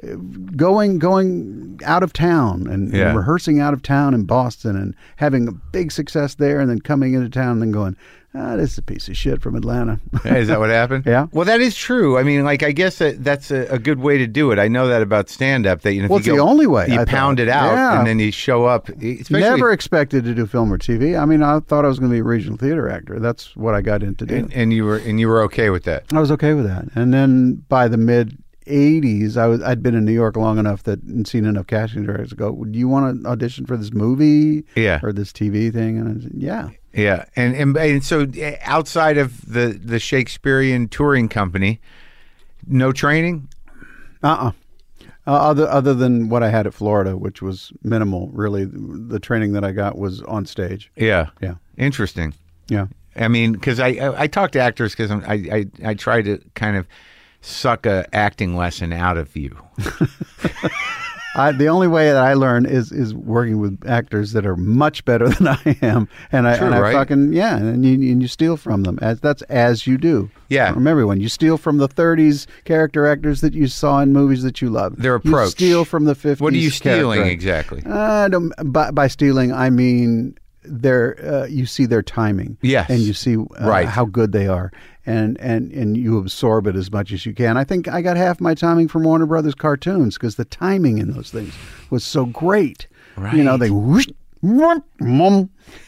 going going out of town and, Yeah. and rehearsing out of town in Boston and having a big success there, and then coming into town and then going, ah, this is a piece of shit from Atlanta. Is that what happened? Yeah. Well, that is true. I mean, like, I guess that that's a, a good way to do it. I know that about stand-up. That you know, if Well, you it's go, the only way, You I pound thought. it out, Yeah. and then you show up. Especially, Never expected to do film or T V. I mean, I thought I was going to be a regional theater actor. That's what I got into doing. and, and you were and you were okay with that. I was okay with that. And then by the mid eighties, I was I'd been in New York long enough that and seen enough casting directors to go, do you want to audition for this movie? Yeah. Or this T V thing? And I said, yeah. Yeah, and, and and so outside of the the Shakespearean touring company, no training. Uh-uh. Uh, other other than what I had at Florida, which was minimal, really. The training that I got was on stage. Yeah, Yeah. interesting. Yeah. I mean, because I, I I talk to actors because I, I I try to kind of suck a acting lesson out of you. I, the only way that I learn is is working with actors that are much better than I am, and I, True, and I right? fucking yeah, and you and you steal from them. As that's as you do. Yeah. From everyone, you steal from the thirties character actors that you saw in movies that you love. Their You approach. steal from the fifties. What are you stealing character- exactly? Uh, don't- by, by stealing, I mean their uh, you see their timing. Yes. And you see uh, Right. how good they are. And, and and you absorb it as much as you can. I think I got half my timing from Warner Brothers cartoons because the timing in those things was so great. You know, Right. they whoosh, whoop, mum.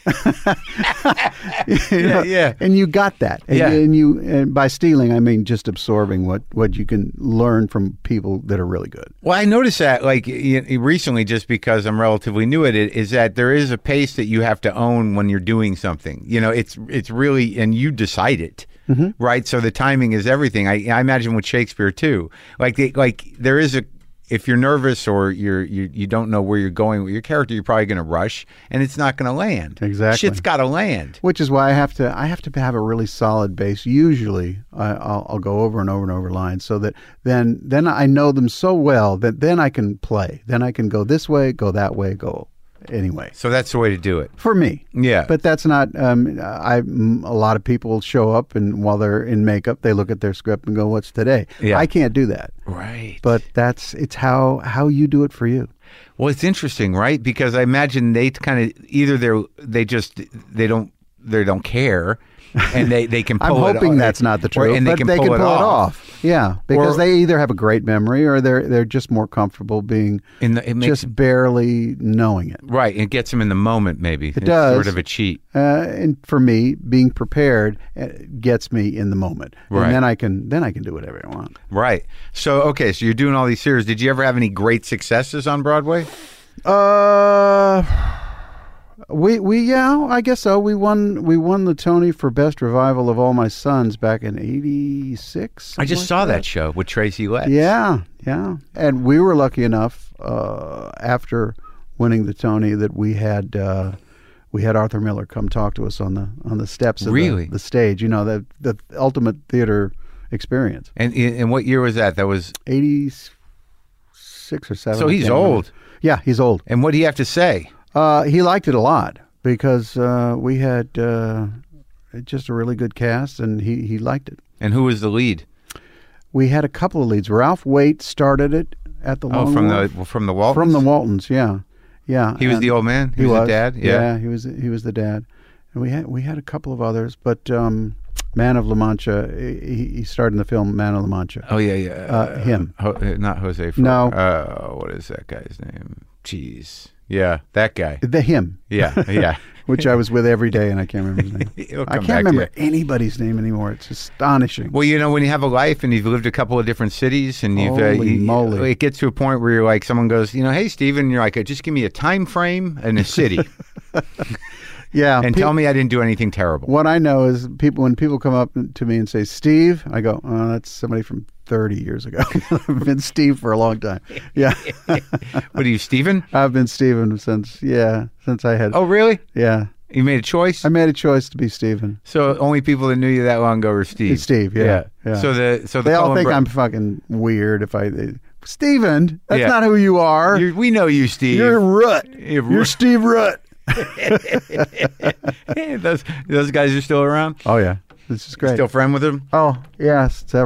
You know, yeah. And you got that. And, Yeah. and you and by stealing, I mean just absorbing what, what you can learn from people that are really good. Well, I noticed that, like, y- y- recently, just because I'm relatively new at it, is that there is a pace that you have to own when you're doing something. You know, it's it's really, and you decide it, right? So the timing is everything. I, I imagine with Shakespeare too. Like, they, like there is a, if you're nervous or you're you you don't know where you're going with your character, you're probably going to rush, and it's not going to land. Exactly. Shit's got to land. Which is why I have to I have to have a really solid base. Usually, I, I'll, I'll go over and over and over lines so that then then I know them so well that then I can play. Then I can go this way, go that way, go anyway. So that's the way to do it. For me, Yeah. but that's not. Um, I m- a lot of people show up and while they're in makeup, they look at their script and go, "What's today?" Yeah. I can't do that. Right. But that's it's how how you do it for you. Well, it's interesting, right? Because I imagine they kind of either they're they just they don't they don't care, and they they can. I'm Pull it hoping off. that's not the Or- truth, and they but can they pull can it pull it off. off. Yeah, because Or- they either have a great memory or they're they're just more comfortable being In the, it makes just barely knowing it. right. It gets them in the moment. Maybe it it's does. Sort of a cheat. Uh, and for me, being prepared uh, gets me in the moment, Right. and then I can then I can do whatever I want. Right. So okay. So you're doing all these series. Did you ever have any great successes on Broadway? Uh, we we yeah, I guess so. We won we won the Tony for best revival of All My Sons back in eighty-six. I just like saw that show with Tracy Letts. Yeah, yeah. And we were lucky enough uh, after winning the Tony that we had uh, we had Arthur Miller come talk to us on the on the steps of Really? the, the stage. You know, the the ultimate theater experience. And and what year was that? That was. eighty-six or seven. So I he's can't remember. old. Yeah, he's old. And what do you have to say? Uh, he liked it a lot because uh, we had uh, just a really good cast, and he, he liked it. And who was the lead? We had a couple of leads. Ralph Waite started it at the Long Oh, from Wharf. the from the Waltons? From the Waltons, yeah, yeah. He was and the old man. He, He was, was the dad. Yeah. he was. He was the dad, and we had we had a couple of others, but um, Man of La Mancha. He, he starred in the film Man of La Mancha. Oh yeah, yeah. Uh, him. Ho- uh, not Jose. Fer- No. Uh, what is that guy's name? Jeez. Yeah, that guy. The him. Yeah, yeah. Which I was with every day, and I can't remember his name. He'll I come can't back to remember you. anybody's name anymore. It's astonishing. Well, you know, when you have a life and you've lived a couple of different cities, and you've uh, Holy you- moly. it gets to a point where you're like, someone goes, you know, hey, Steven, and you're like, just give me a time frame and a city, Yeah, and pe- tell me I didn't do anything terrible. What I know is people when people come up to me and say Steve, I go, oh, that's somebody from thirty years ago. I've been Steve for a long time. Yeah, What are you, Steven? I've been Steven since yeah since I had Oh, really? yeah. You made a choice. I made a choice to be Steven. So only people that knew you that long ago were Steve. It's Steve, yeah, yeah. So the so the They all Cullen think bro- I'm fucking weird if I they, Steven. That's Yeah. not who you are. You're, we know you, Steve. You're Rut. You're You're Rut. Steve Rut. those those guys are still around. Oh yeah, this is great. Still friend with him? Oh yeah, several.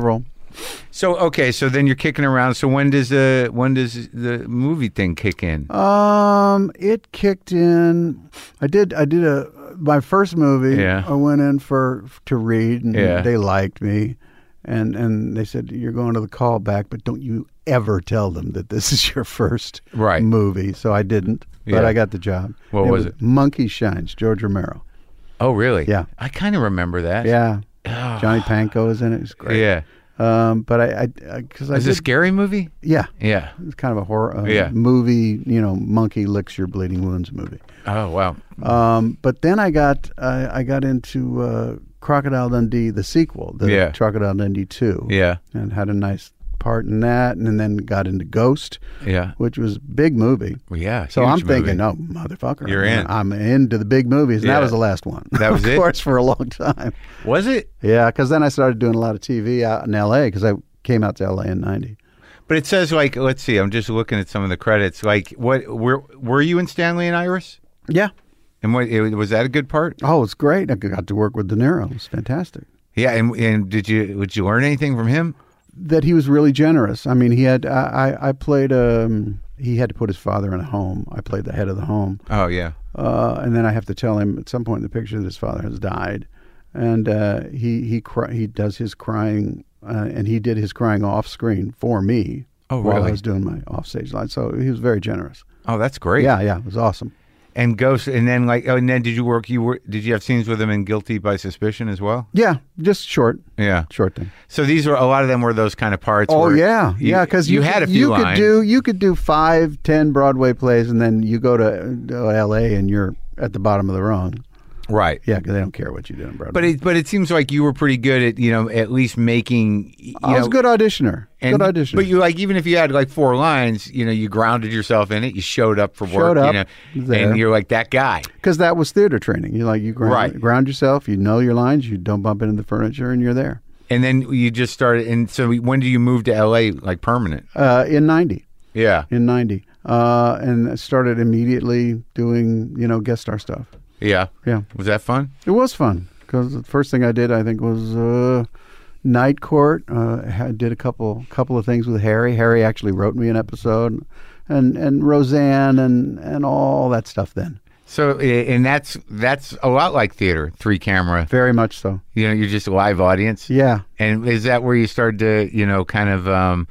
So okay, so then you're kicking around. So when does the when does the movie thing kick in? Um, it kicked in. I did. I did a my first movie. Yeah. I went in for to read, and Yeah. they liked me, and and they said you're going to the callback, but don't you ever tell them that this is your first Right. movie. So I didn't, but Yeah. I got the job. What was it? Monkey Shines. George Romero. Oh, really? Yeah. I kind of remember that. Yeah. Oh. Johnny Panko is in it. It's great. Yeah. Um, but I, I, because I, Is it did, a scary movie? yeah, Yeah. it's kind of a horror uh, Yeah. movie. You know, monkey licks your bleeding wounds movie. Oh, wow. Um, but then I got, I, I got into uh, Crocodile Dundee, the sequel, the Yeah. Crocodile Dundee two, Yeah. and had a nice part in that, and then got into Ghost, Yeah. which was a big movie. Well, yeah. So huge I'm thinking, movie. oh, motherfucker. You're I'm, in. I'm into the big movies. And Yeah. that was the last one. That was of it? Of course, for a long time. Was it? Yeah, because then I started doing a lot of T V out in L A because I came out to L A in ninety. But it says like, let's see. I'm just looking at some of the credits. Like, what? Were were you in Stanley and Iris? Yeah. And what it, was that a good part? Oh, it's great. I got to work with De Niro. It was fantastic. Yeah. And and did you did you learn anything from him? That he was really generous. I mean, he had, I, I I played, um, he had to put his father in a home. I played the head of the home. Oh yeah. Uh, and then I have to tell him at some point in the picture that his father has died. And uh, he he cry, he does his crying, uh, and he did his crying off screen for me Oh, while really? I was doing my offstage line. So he was very generous. Oh, that's great. Yeah, yeah, it was awesome. And Ghost, and then like, oh, and then did you work? You were? Did you have scenes with him in Guilty by Suspicion as well? Yeah, just short, Yeah. short thing. So these were a lot of them were those kind of parts. Oh where yeah, you, yeah. Because you, you, had a could- few you lines. could do you could do five, ten Broadway plays, and then you go to uh, L A and you're at the bottom of the rung. right. Yeah, because they don't care what you do in Broadway. But it but it seems like you were pretty good at you know at least making. You I was know, a good auditioner. And, good auditioner. But you like even if you had like four lines, you know, you grounded yourself in it. You showed up for work. Showed up, you know, there. and you're like that guy. Because that was theater training. You like you ground, Right. ground yourself. You know your lines. You don't bump into the furniture, and you're there. And then you just started. And so when do you move to L A like permanent? Uh, in ninety, Yeah. in ninety, uh, and I started immediately doing you know guest star stuff. Yeah. Yeah, Was that fun? it was fun because the first thing I did I think was uh, Night Court. Uh, I did a couple couple of things with Harry. Harry actually wrote me an episode, and and Roseanne and and all that stuff. Then So eh, and that's that's a lot like theater, three camera. very much so. You know, you're just a live audience. Yeah. And is that where you started to, you know, kind of um,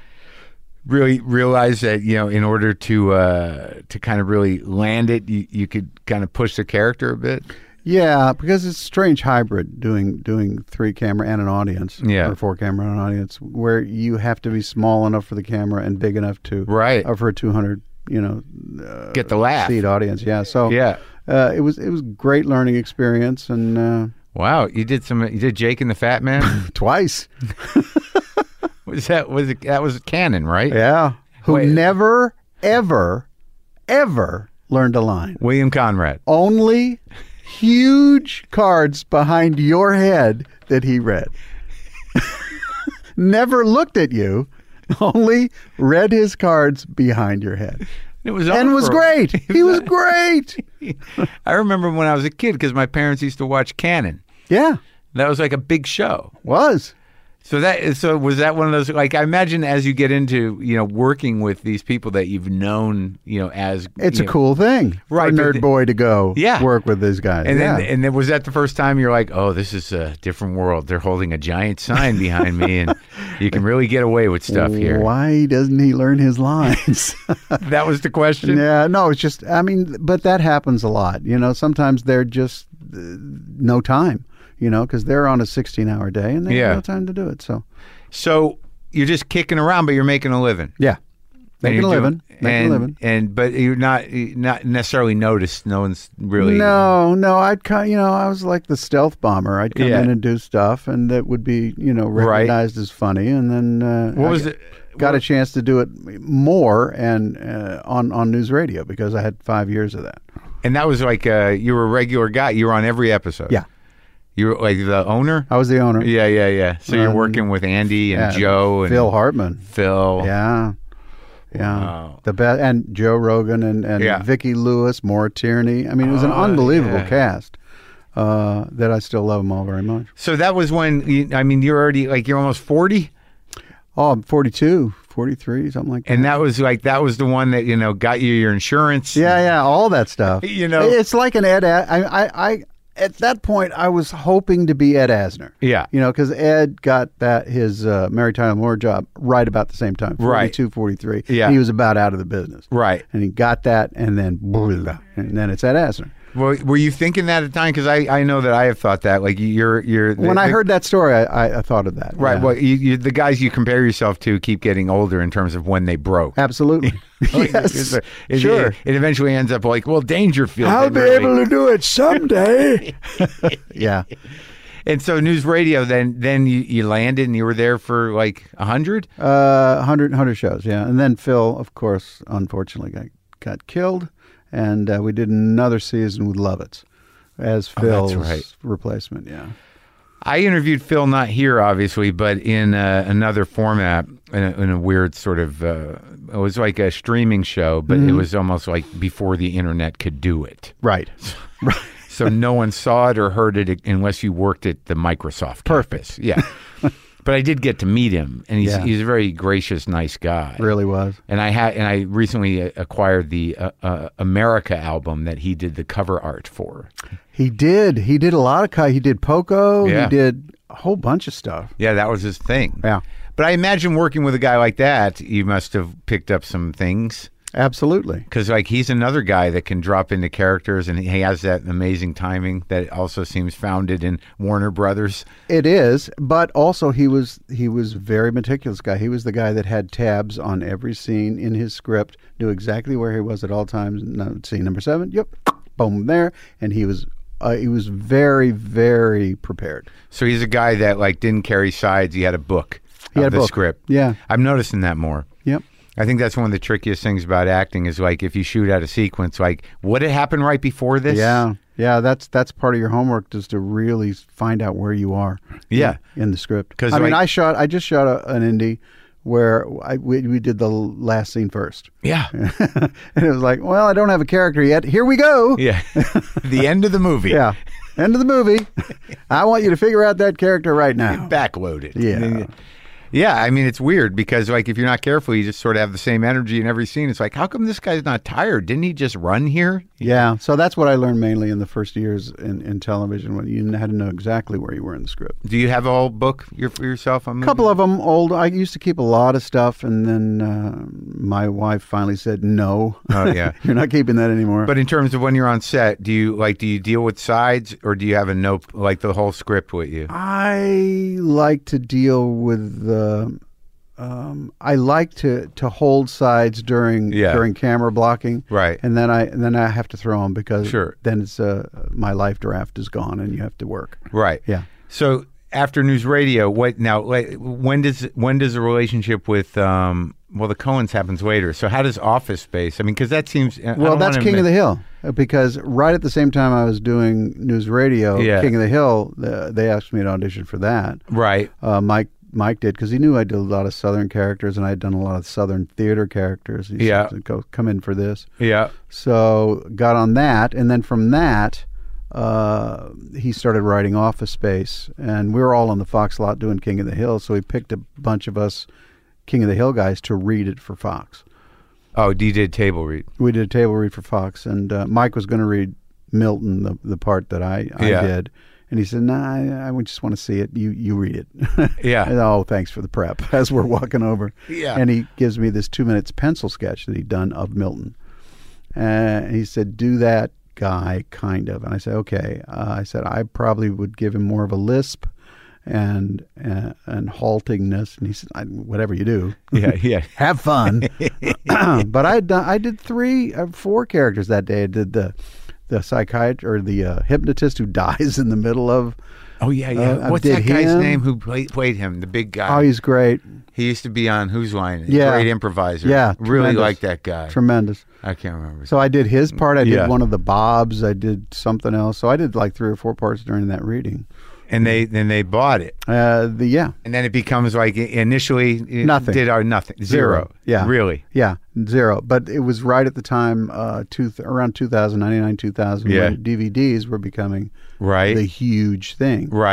really realize that, you know, in order to uh, to kind of really land it, you, you could kind of push the character a bit? Yeah, because it's a strange hybrid doing doing three camera and an audience, Yeah. or four camera and an audience, where you have to be small enough for the camera and big enough to Right. uh, for a two hundred you know uh, Get the laugh. seat audience. Yeah, so Yeah. uh, it was it was a great learning experience, and uh, Wow. You did some, you did Jake and the Fat Man? twice, was that, was it, that was canon, right? yeah, who Wait. never ever ever learned a line. William Conrad. Only huge cards behind your head that he read. Never looked at you, only read his cards behind your head. It was And on was for- great. He was great. I remember when I was a kid because my parents used to watch Canon. Yeah, That was like a big show. was. So that so was that one of those like I imagine as you get into you know working with these people that you've known you know as It's you a know, cool thing Right, for a but nerd the- boy to go Yeah. work with these guys. and yeah. then and then was that the first time you're like oh this is a different world they're holding a giant sign behind me and you can really get away with stuff here. Why doesn't he learn his lines? That was the question. Yeah, no, it's just, I mean, but that happens a lot. You know, sometimes they're just uh, no time, you know, because they're on a sixteen hour day and they Yeah. have no time to do it. So, So you're just kicking around, but you're making a living. yeah, making And a you're living. doing- Making and, a living. And but you're not you're not necessarily noticed. No one's really. No, no, I'd kind, you know, I was like the stealth bomber. I'd come Yeah. in and do stuff, and that would be, you know, Right. recognized as funny, and then uh, What I was got, it? got what- a chance to do it more and uh, on on news radio because I had five years of that. And that was like uh, you were a regular guy. You were on every episode. Yeah. You were like the owner. I was the owner. Yeah, yeah, yeah. So you're Um, working with Andy and Yeah, Joe and Phil Hartman. Phil. Yeah. Yeah. Wow. The best, and Joe Rogan and, and Yeah. Vicki Lewis, Maura Tierney. I mean, it was an Oh, unbelievable yeah. cast uh, that I still love them all very much. So that was when you, I mean you're already like you're almost forty. Oh, I'm forty-two, forty-three, something like that. And that was like, that was the one that, you know, got you your insurance. Yeah, yeah, all that stuff. You know. It's like an Ed, A- I, I, I, at that point, I was hoping to be Ed Asner. Yeah. You know, because Ed got that, his uh, Mary Tyler Moore job right about the same time, Right. forty-two, forty-three. Yeah. He was about out of the business. Right. And he got that, and then, blah, and then it's Ed Asner. Well, were you thinking that at the time? Because I, I know that I have thought that. Like, you're... you're When the, I the, heard that story, I, I, I thought of that. Right. Yeah. Well, you, you, the guys you compare yourself to keep getting older in terms of when they broke. Absolutely. Like, Yes. it's a- it, Sure. It, it eventually ends up like, well, Dangerfield. I'll be really- able to do it someday. Yeah. And so News Radio, then then you, you landed and you were there for like a hundred. Uh, one hundred, one hundred shows, yeah. And then Phil, of course, unfortunately got, got killed. And uh, we did another season with Lovitz as Oh, that's Phil's right. replacement, yeah. I interviewed Phil, not here, obviously, but in uh, another format, in a, in a weird sort of. Uh, it was like a streaming show, but it was almost like before the internet could do it. Right. Right. So no one saw it or heard it unless you worked at the Microsoft campus. Perfect. Yeah. But I did get to meet him, and he's Yeah. he's a very gracious, nice guy. Really was. And I had, and I recently acquired the uh, uh, America album that he did the cover art for. He did. He did a lot of, co- he did Poco. Yeah. He did a whole bunch of stuff. Yeah, that was his thing. Yeah. But I imagine working with a guy like that, you must have picked up some things. Absolutely. Because like he's another guy that can drop into characters, and he has that amazing timing that also seems founded in Warner Brothers. It is, but also he was he was a very meticulous guy. He was the guy that had tabs on every scene in his script, knew exactly where he was at all times. No, scene number seven, yep, boom, there, and he was uh, he was very very prepared. So he's a guy that like didn't carry sides. He had a book He of had a the book. script. Yeah. I'm noticing that more. Yep. I think that's one of the trickiest things about acting is like if you shoot out a sequence, like would it happen right before this? Yeah, yeah. That's that's part of your homework, is to really find out where you are. Yeah. in, in the script. 'Cause, I mean, like- I shot. I just shot a, an indie where I, we we did the last scene first, Yeah. and it was like, well, I don't have a character yet. Here we go. Yeah. The end of the movie. Yeah. End of the movie. I want you to figure out that character right now. Backloaded. Yeah. Yeah, I mean, it's weird because, like, if you're not careful, you just sort of have the same energy in every scene. It's like, how come this guy's not tired? Didn't he just run here? Yeah. So that's what I learned mainly in the first years in, in television, when you had to know exactly where you were in the script. Do you have a whole book your, for yourself? On A couple of them old. I used to keep a lot of stuff, and then uh, my wife finally said, no. Oh, yeah. You're not keeping that anymore. But in terms of when you're on set, do you like do you deal with sides or do you have a note like the whole script with you? I like to deal with the. Um, I like to, to hold sides during Yeah. during camera blocking, Right. And then I and then I have to throw them because Sure. then it's uh, my life draft is gone and you have to work. Right. Yeah. So after News Radio, what now? Like, when does when does the relationship with um? Well, the Coens happens later. So how does Office Space? I mean, because that seems I Well, don't that's wanna King of admit- the Hill, uh, because right at the same time I was doing News Radio, Yeah. King of the Hill, uh, they asked me to audition for that. Right. Uh, Mike Mike did, because he knew I did a lot of Southern characters and I'd done a lot of Southern theater characters. He Yeah. said, Go come in for this. Yeah. So got on that, and then from that, uh, he started writing Office Space, and we were all on the Fox lot doing King of the Hill. So he picked a bunch of us King of the Hill guys to read it for Fox. Oh, D did table read. We did a table read for Fox, and uh, Mike was going to read Milton, the the part that I, I Yeah. did. And he said, "Nah, I, I would just want to see it. You you read it." Yeah. And, oh, thanks for the prep. As we're walking over, Yeah. and he gives me this two minutes pencil sketch that he'd done of Milton. And he said, "Do that guy, kind of." And I said, "Okay." Uh, I said, "I probably would give him more of a lisp and uh, and haltingness." And he said, I, "Whatever you do, Yeah. Yeah. have fun." But I done, I did three, uh, four characters that day. I did the the psychiatrist or the uh, hypnotist who dies in the middle of. Oh yeah. Yeah. Uh, I What's did that guy's him. name who played, played him? The big guy. Oh, he's great, He used to be on Who's Line? Yeah. Great improviser. Yeah, Really tremendous. like that guy. tremendous. I can't remember. So I did his part. I did Yeah. one of the Bobs. I did something else. So I did like three or four parts during that reading. and they then they bought it. Uh, the yeah, And then it becomes like initially it Nothing. did our nothing. Zero. Yeah. Really. yeah, zero. But it was right at the time, uh, two around two thousand, ninety-nine, two thousand, Yeah. when D V Ds were becoming Right. the huge thing. Right.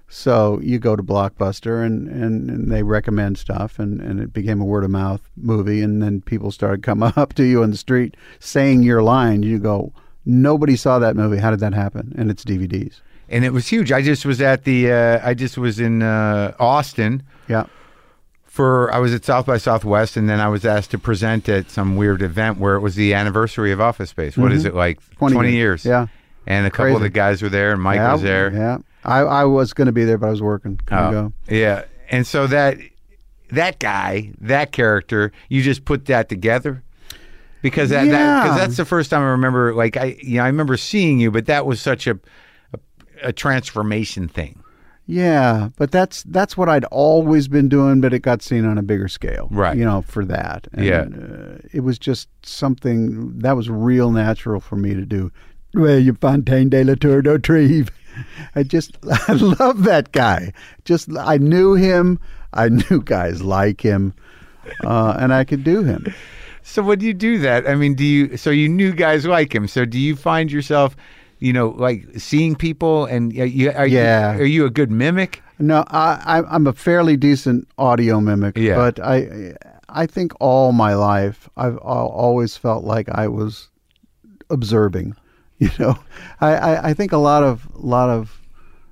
So you go to Blockbuster and, and, and they recommend stuff, and, and it became a word of mouth movie. And then people started coming up to you on the street saying your line. You go, nobody saw that movie. How did that happen? And it's D V Ds. And it was huge. I just was at the, uh, I just was in uh, Austin. Yeah. For, I was at South by Southwest, and then I was asked to present at some weird event where it was the anniversary of Office Space. What Mm-hmm. is it, like twenty, twenty years. years? Yeah. And a couple Crazy. of the guys were there, and Mike yeah, was there. Yeah. I, I was going to be there, but I was working. Couldn't Oh, go. yeah. And so that that guy, that character, you just put that together? Because that, that, 'cause Yeah. that's the first time I remember, like, I you know, I remember seeing you, but that was such a, a, a transformation thing. Yeah, but that's that's what I'd always been doing, but it got seen on a bigger scale. Right. You know, for that. And, Yeah. Uh, it was just something that was real natural for me to do. Well, you Fontaine de la Tour d'Autrive. I just, I love that guy. Just, I knew him. I knew guys like him, uh, and I could do him. So when you do that, I mean, do you, so you knew guys like him. So do you find yourself, you know, like seeing people and uh, you, are, Yeah. you, are you a good mimic? No, I, I, I'm a fairly decent audio mimic, Yeah. but I, I think all my life I've al- always felt like I was observing. You know, I, I, I think a lot of lot of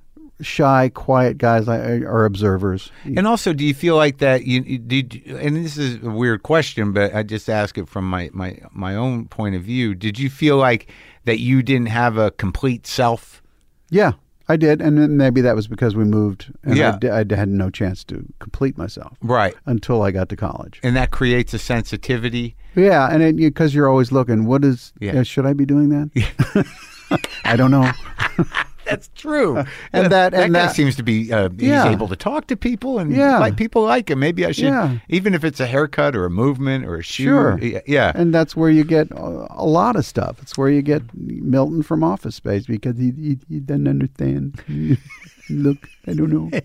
shy, quiet guys are are observers. And also, do you feel like that you, you did? And this is a weird question, but I just ask it from my, my, my own point of view. Did you feel like that you didn't have a complete self? Yeah, I did, and then maybe that was because we moved, and Yeah. I, di- I had no chance to complete myself Right. until I got to college. And that creates a sensitivity. Yeah, and because you're always looking, what is? Yeah. Uh, should I be doing that? I don't know. That's true. And that- that and guy that- seems to be uh, Yeah. he's able to talk to people and Yeah. like people like him. Maybe I should, Yeah. even if it's a haircut or a movement or a shoe. Sure. Yeah. yeah. And that's where you get a, a lot of stuff. It's where you get Milton from Office Space because he he, he doesn't understand. Look, I don't know.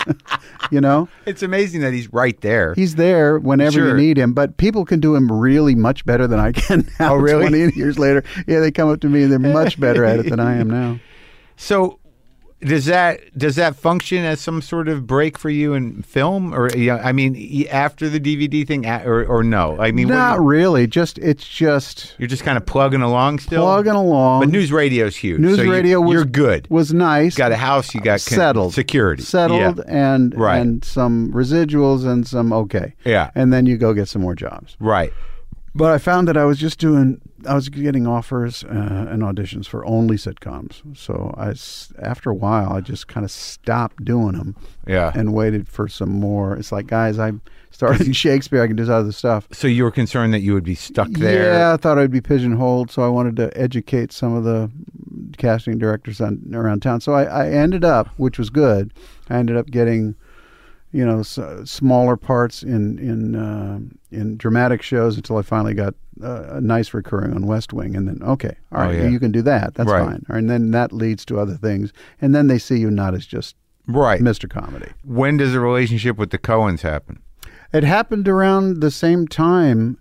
You know, It's amazing that he's right there. he's there whenever Sure. you need him. But people can do him really much better than I can now. Oh, really? twenty years later, yeah, they come up to me and they're much better at it than I am now. So does that does that function as some sort of break for you in film, or yeah, I mean, y- after the D V D thing, a- or or no? I mean, what- Not really. Just it's just you're just kind of plugging along still. plugging along. But news radio's huge. News so you- radio was you're good. Was nice. Got a house. You got con- settled security. settled Yeah. and Right. and some residuals and some okay. Yeah. And then you go get some more jobs. Right. But I found that I was just doing, I was getting offers uh, and auditions for only sitcoms. So I, s- after a while, I just kind of stopped doing them Yeah. and waited for some more. It's like, guys, I started in Shakespeare. I can do this other stuff. So you were concerned that you would be stuck there. Yeah, I thought I'd be pigeonholed. So I wanted to educate some of the casting directors on, around town. So I, I ended up, which was good, I ended up getting, you know, s- smaller parts in in uh, in dramatic shows until I finally got uh, a nice recurring on West Wing, and then okay, all Oh, right, yeah. you can do that. That's Right. fine. And then that leads to other things, and then they see you not as just Right. Mister Comedy. When does the relationship with the Coens happen? It happened around the same time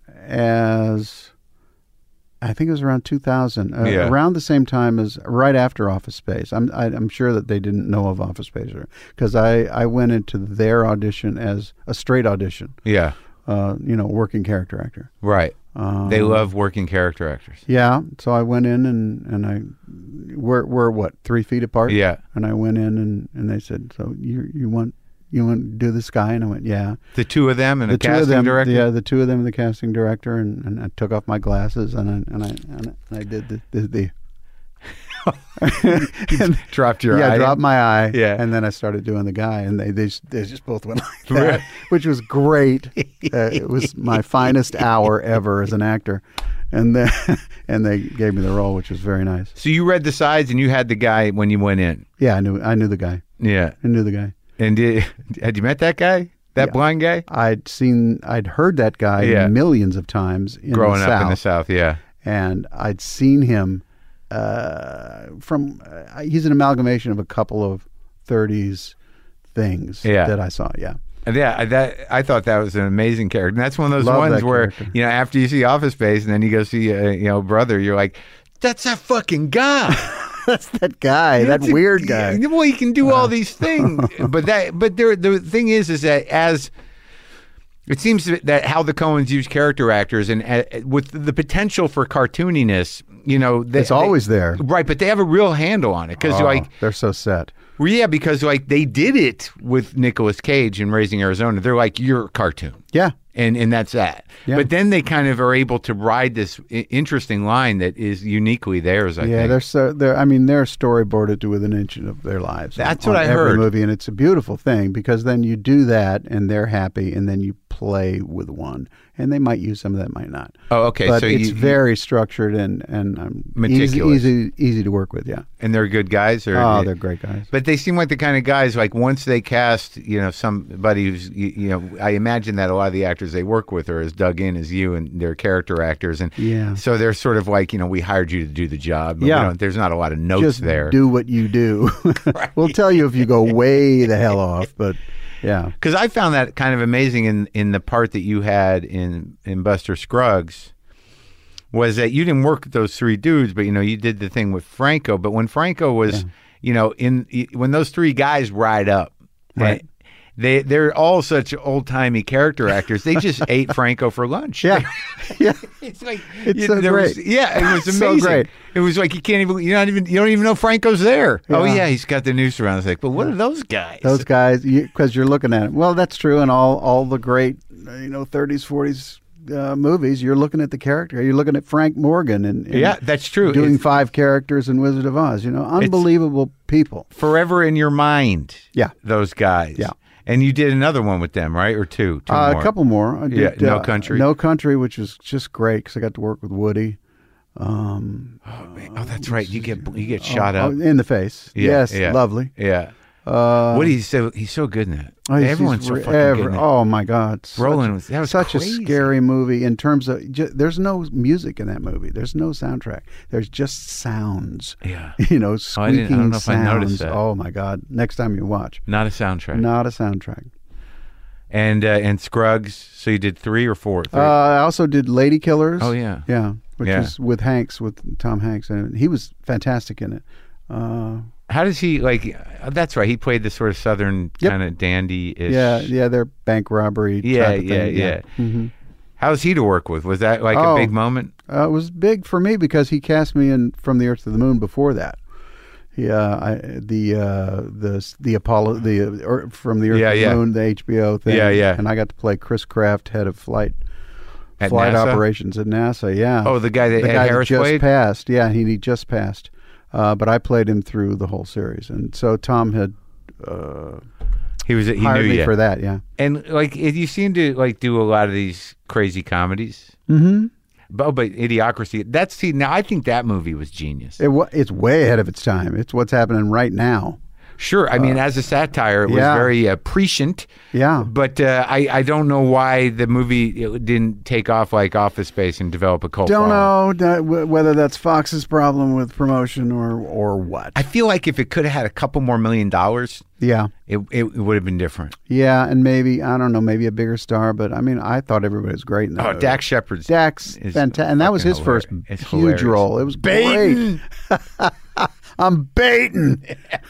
as, I think it was around two thousand, uh, Yeah. around the same time as right after Office Space. I'm I, I'm sure that they didn't know of Office Space because I, I went into their audition as a straight audition, Yeah. uh, you know, working character actor. Right. Um, They love working character actors. Yeah, so I went in and, and I, we're, we're what, three feet apart? Yeah. And I went in and, and they said, so you you want you want to do this guy? And I went, yeah. The two of them and the, the two casting of them, director. yeah, the two of them and the casting director, and, and I took off my glasses and I and I and I, and I did the the, the and, Dropped your yeah, eye. I dropped my eye, Yeah. and then I started doing the guy, and they they, just- they just both went like that, Really? which was great. Uh, it was my finest hour ever as an actor, and then and they gave me the role, which was very nice. So you read the sides and you had the guy when you went in. Yeah, I knew I knew the guy. Yeah. I knew the guy. And did, had you met that guy? That Yeah. blind guy? I'd seen, I'd heard that guy Yeah. millions of times in Growing the up South. in the South, yeah. And I'd seen him uh, from. Uh, he's an amalgamation of a couple of thirties things Yeah. that I saw. Yeah, And yeah, I- that I thought that was an amazing character. And that's one of those Love ones that where, character. you know, after you see Office Space and then you go see, uh, you know, Brother, you're like, that's that fucking guy. That's that guy, that It's a- weird guy. yeah, well, he can do all these things, but that but there the thing is is that as it seems that how the Coens use character actors and uh, with the potential for cartooniness, you know, they, It's always they, there. right? But they have a real handle on it because Oh, like. they're so set. Well, yeah, because like they did it with Nicolas Cage in Raising Arizona. They're like, you're a cartoon. Yeah. And and that's that. Yeah. But then they kind of are able to ride this I- interesting line that is uniquely theirs, I yeah, think. they're so they're. I mean, they're storyboarded to within an inch of their lives. That's on, what on I every heard. movie, and it's a beautiful thing because then you do that, and they're happy, and then you play with one, and they might use some of that, might not. Oh, okay. But so it's you, very structured and and um, Meticulous. easy, easy easy to work with. Yeah. and they're good guys? Or, Oh, they're great guys. But they seem like the kind of guys, like once they cast, you know, somebody who's, you, you know, I imagine that a lot of the actors they work with are as dug in as you and they're character actors. And Yeah. so they're sort of like, you know, we hired you to do the job. But we Yeah. don't- there's not a lot of notes Just there. do what you do. We'll tell you if you go way the hell off, but yeah. Because I found that kind of amazing in, in the part that you had in, in Buster Scruggs was that you didn't work with those three dudes, but, you know, you did the thing with Franco. But when Franco was, you know, in when those three guys ride up, Right. they, they're all such old-timey character actors. They just ate Franco for lunch. Yeah. Yeah. It's like, It's you- so there was- great. yeah, it was It's so amazing. great. It was like you can't even, you're not even, you don't even know Franco's there. Oh, Yeah. yeah, he's got the noose around. It's like, but what are those guys? Those guys, because you, are looking at it. Well, that's true. In all, all the great, uh, you know, thirties, forties uh, movies, you're looking at the character. You're looking at Frank Morgan and, and Yeah, that's true. doing It's five characters in Wizard of Oz. You know, unbelievable people. forever in your mind. Yeah. Those guys. Yeah. And you did another one with them, right? Or two? two Uh, more. a couple more. I Yeah, did, No uh, Country. No Country, which was just great because I got to work with Woody. Um, Oh, that's right. You get you get shot oh, up. in the face. Yeah, yes, yeah. lovely. Yeah. Uh, What he's so he's so good in that. oh, he's- Everyone's he's so re- fucking every- good in it. Oh my God, such- Roland was that was such crazy. a scary movie in terms of ju- there's no music in that movie. There's no soundtrack. There's just sounds. Yeah. You know, Oh, I squeaking didn't- I don't know if I sounds. noticed that. Oh my God! Next time you watch, Not a soundtrack. not a soundtrack. And uh, and Scruggs. So you did three or four? Three. Uh, I also did Lady Killers. Oh, yeah. yeah, which Yeah. was with Hanks, with Tom Hanks, and he was fantastic in it. Uh, How does he like? uh, That's right. He played the sort of southern Yep. kind of dandy-ish. yeah, yeah, they're bank robbery. Yeah, type of yeah, thing. yeah. hmm How's he to work with? Was that like Oh. a big moment? Uh, it was big for me because he cast me in From the Earth to the Moon before that. He, uh, I, the uh, the the Apollo the uh, or From the Earth Yeah, to the yeah. Moon, the H B O thing. Yeah, yeah. And I got to play Chris Kraft, head of flight At flight NASA? operations at NASA. Yeah. Oh, the guy that the Ed guy Harris that just played? passed. Yeah, he, he just passed. Uh, but I played him through the whole series, and so Tom had uh, He was. He hired knew me you. for that. Yeah. And like, it, you seem to like do a lot of these crazy comedies. Mm-hmm. But, oh, but Idiocracy. That's see. Now I think that movie was genius. It wa- it's way ahead of its time. It's what's happening right now. Sure. I mean, as a satire, it was yeah. very uh, prescient. Yeah. But uh, I I don't know why the movie it didn't take off like Office Space and develop a cult Don't following. know that, w- whether that's Fox's problem with promotion or or what. I feel like if it could have had a couple more million dollars, yeah, it it, it would have been different. yeah, and maybe I don't know, maybe a bigger star. But I mean, I thought everybody was great in that. Oh, movie. Dax Shepard's Dax, is fantastic, and that was fucking his first hilarious. It's huge hilarious. role. It was Baiting. great. I'm baiting.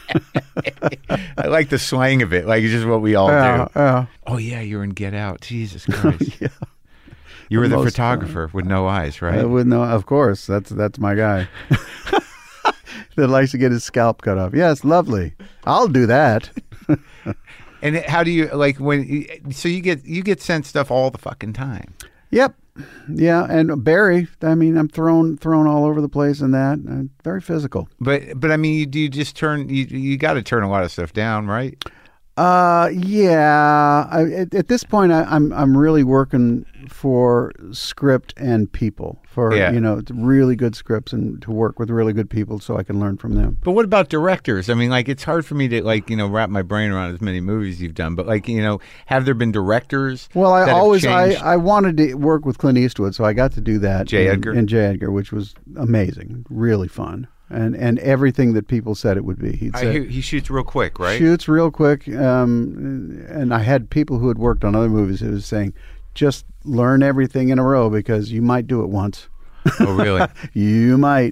I like the slang of it. Like it's just what we all Yeah, do. yeah. Oh yeah, you're in Get Out. Jesus Christ. Yeah. You were The the, most, photographer with no eyes, right? I would know. Of course, that's that's my guy. That likes to get his scalp cut off. Yes, lovely. I'll do that. And it- how do you like when? So you get you get sent stuff all the fucking time. Yep. Yeah, and Barry. I mean, I'm thrown thrown all over the place in that. Uh, very physical. But but I mean, you, do you just turn? You you got to turn a lot of stuff down, right? Uh, yeah. I, at, at this point, I, I'm I'm really working for script and people for Yeah. you know really good scripts and to work with really good people so I can learn from them. But what about directors? I mean, like it's hard for me to like you know wrap my brain around as many movies you've done. But like you know, have there been directors? Well, I that have always I, changed? I wanted to work with Clint Eastwood, so I got to do that. J. in- Edgar? in J. Edgar, which was amazing, really fun, and and everything that people said it would be. He'd I say, hear he shoots real quick, right? shoots real quick, um, and I had people who had worked on other movies who was saying, just learn everything in a row because you might do it once. Oh, really? You might.